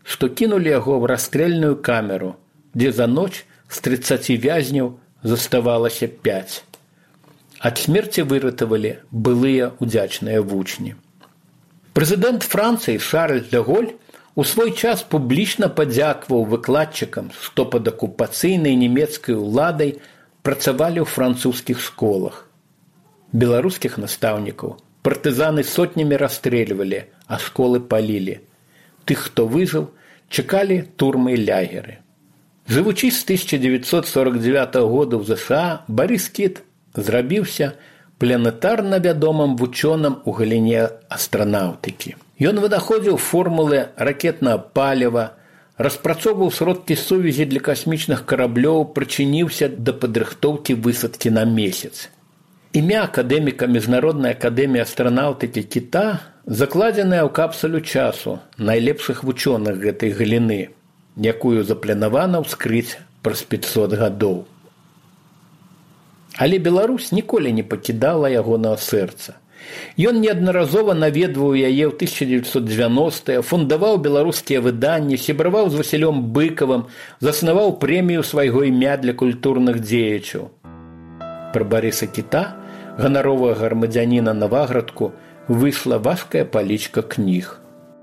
Speaker 7: што кінулі яго ў расстрэльную камеру, дзе за ноч з 30 вязняў заставалася 5. Ад смерці выратавалі былыя удзячныя вучні. Прэзідэнт Францыі Шарль де Голь у свой час публічна падзякваў выкладчыкам, што пад акупацыйнай нямецкай уладай працавалі ў французскіх школах. Беларускіх настаўнікаў партызаны сотнямі расстрэльвалі, а школы палілі. Тых, хто выжыў, чакалі турмы і лягеры. Жывучы з 1949 года ў ЗША, Барыс Кіт зрабіўся планетарна вядомым вучоным у галіне астранаўтыкі. Ён вынаходзіў формулы ракетнага паліва, распрацоўваў сродкі сувязі для касмічных караблёў, прычыніўся да падрыхтоўкі высадкі на месяц. Імя акадэміка Міжнароднай акадэміі астранаўтыкі Кіта закладзенае ў капсулю часу найлепшых вучоных гэтай галіны, якую запланавана ўскрыць праз 500 гадоў. Але Беларусь ніколі не пакідала ягонага сэрца. Ён неаднаразова наведваў яе ў 1990-е, фундаваў беларускія выданні, сябраваў з Васілём Быкавым, заснаваў прэмію свайго імя для культурных дзеячаў. Пра Барыса Кіта, ганаровага грамадзяніна Наваградку, выйшла важкая палічка кніг.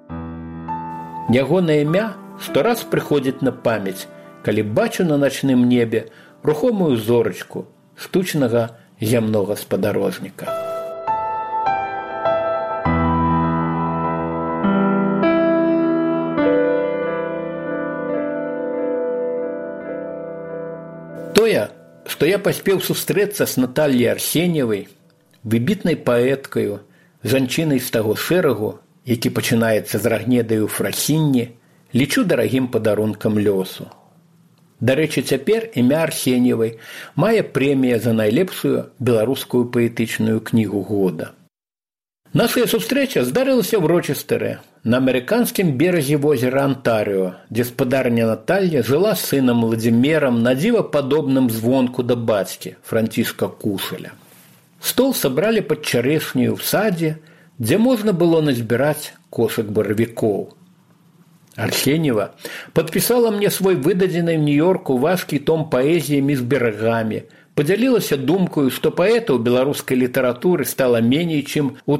Speaker 7: Ягонае імя штораз прыходзіць на памяць, калі бачу на начным небе рухомую зорачку штучнага зямнога спадарожніка. Тое, што я паспеў сустрэцца з Натальяй Арсеньевай, выбітнай паэткаю, жанчынай з таго шэрагу, які пачынаецца з рагнедаю фрахінні, лічу дарагім падарункам лёсу. Дарэчы, цяпер імя Арсеньевай мае прэмія за найлепшую беларускую паэтычную кнігу года. Наша сустрэча здарылася ў Рочестэры, на амерыканскім беразе возера Антарыо, дзе спадарня Наталья жыла з сынам Владзімерам, надзіва падобным звонку да бацькі Францішка Кушаля. Стол сабралі пад чарэшняю ў садзе, дзе можна было назбіраць кошык баравікоў. Арсеньева падпісала мне свой выдадзены ў Нью-Йорку важкі том паэзіі «Між берагамі», падзялілася думкаю, што паэтаў беларускай літаратуры стала меней, чым у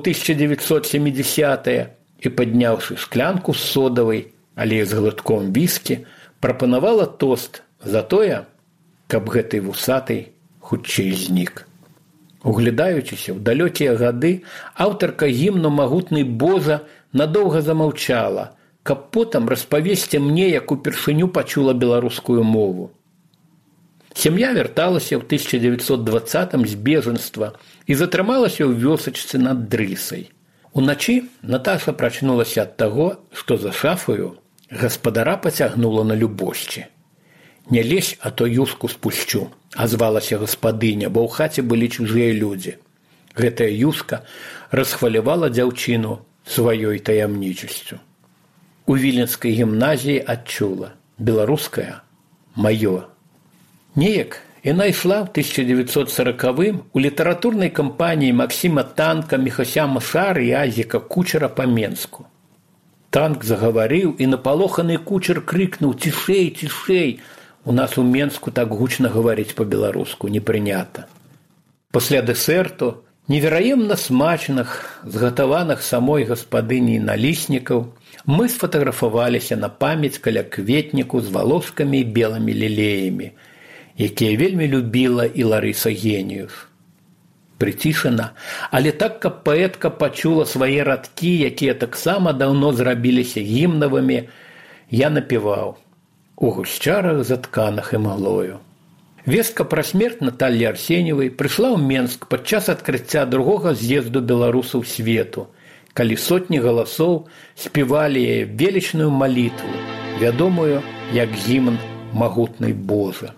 Speaker 7: 1970-е, і, падняўшы шклянку з содавай, але з глытком віскі, прапанавала тост за тое, каб гэтай вусатай хутчэй знік. Углядаючыся ў далёкія гады, аўтарка гімну «Магутны Божа» надоўга замаўчала, каб потым распавесці мне, як упершыню пачула беларускую мову. Сям'я вярталася ў 1920-м з бежанства і затрымалася ў вёсачцы над Дрысай. Уначы Наташа прачнулася ад таго, што за шафаю гаспадара пацягнула на любошчы. «Не лезь, а то юску спусцю», – азвалася гаспадыня, бо ў хаце былі чужыя людзі. Гэтая юска расхвалявала дзяўчыну сваёй таямнічасцю. У віленскай гімназіі адчула беларускае маё. Неяк яна ішла ў 1940-м у літаратурнай кампаніі Максіма Танка, Міхася Машары і Азіка Кучера па Менску. Танк загаварыў, і напалоханы Кучер крыкнуў: «Цішэй, цішэй! У нас у Менску так гучна гаварыць па-беларуску не прынята». Пасля дэсерту, невераемна смачных, згатаваных самой гаспадыняй наліснікаў, мы сфатаграфаваліся на памяць каля кветніку з валоскамі і белымі лілеямі, якія вельмі любіла і Ларыса Геніюш. Прыцішана, але так, каб паэтка пачула свае радкі, якія таксама даўно зрабіліся гімнавымі, я напяваў у гушчарах затканых імглою. Вестка пра смерць Натальі Арсеньевай прыйшла ў Менск падчас адкрыцця другога з'езду беларусаў свету, калі сотні галасоў спявалі яе велічную малітву, вядомую як гімн «Магутны Божа».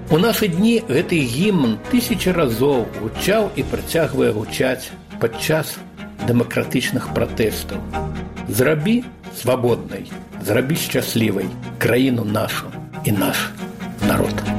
Speaker 7: У нашы дні гэты гімн тысячы разоў гучаў і працягвае гучаць падчас дэмакратычных пратэстаў. Зрабі свабоднай, зрабі шчаслівай краіну нашу і наш народ.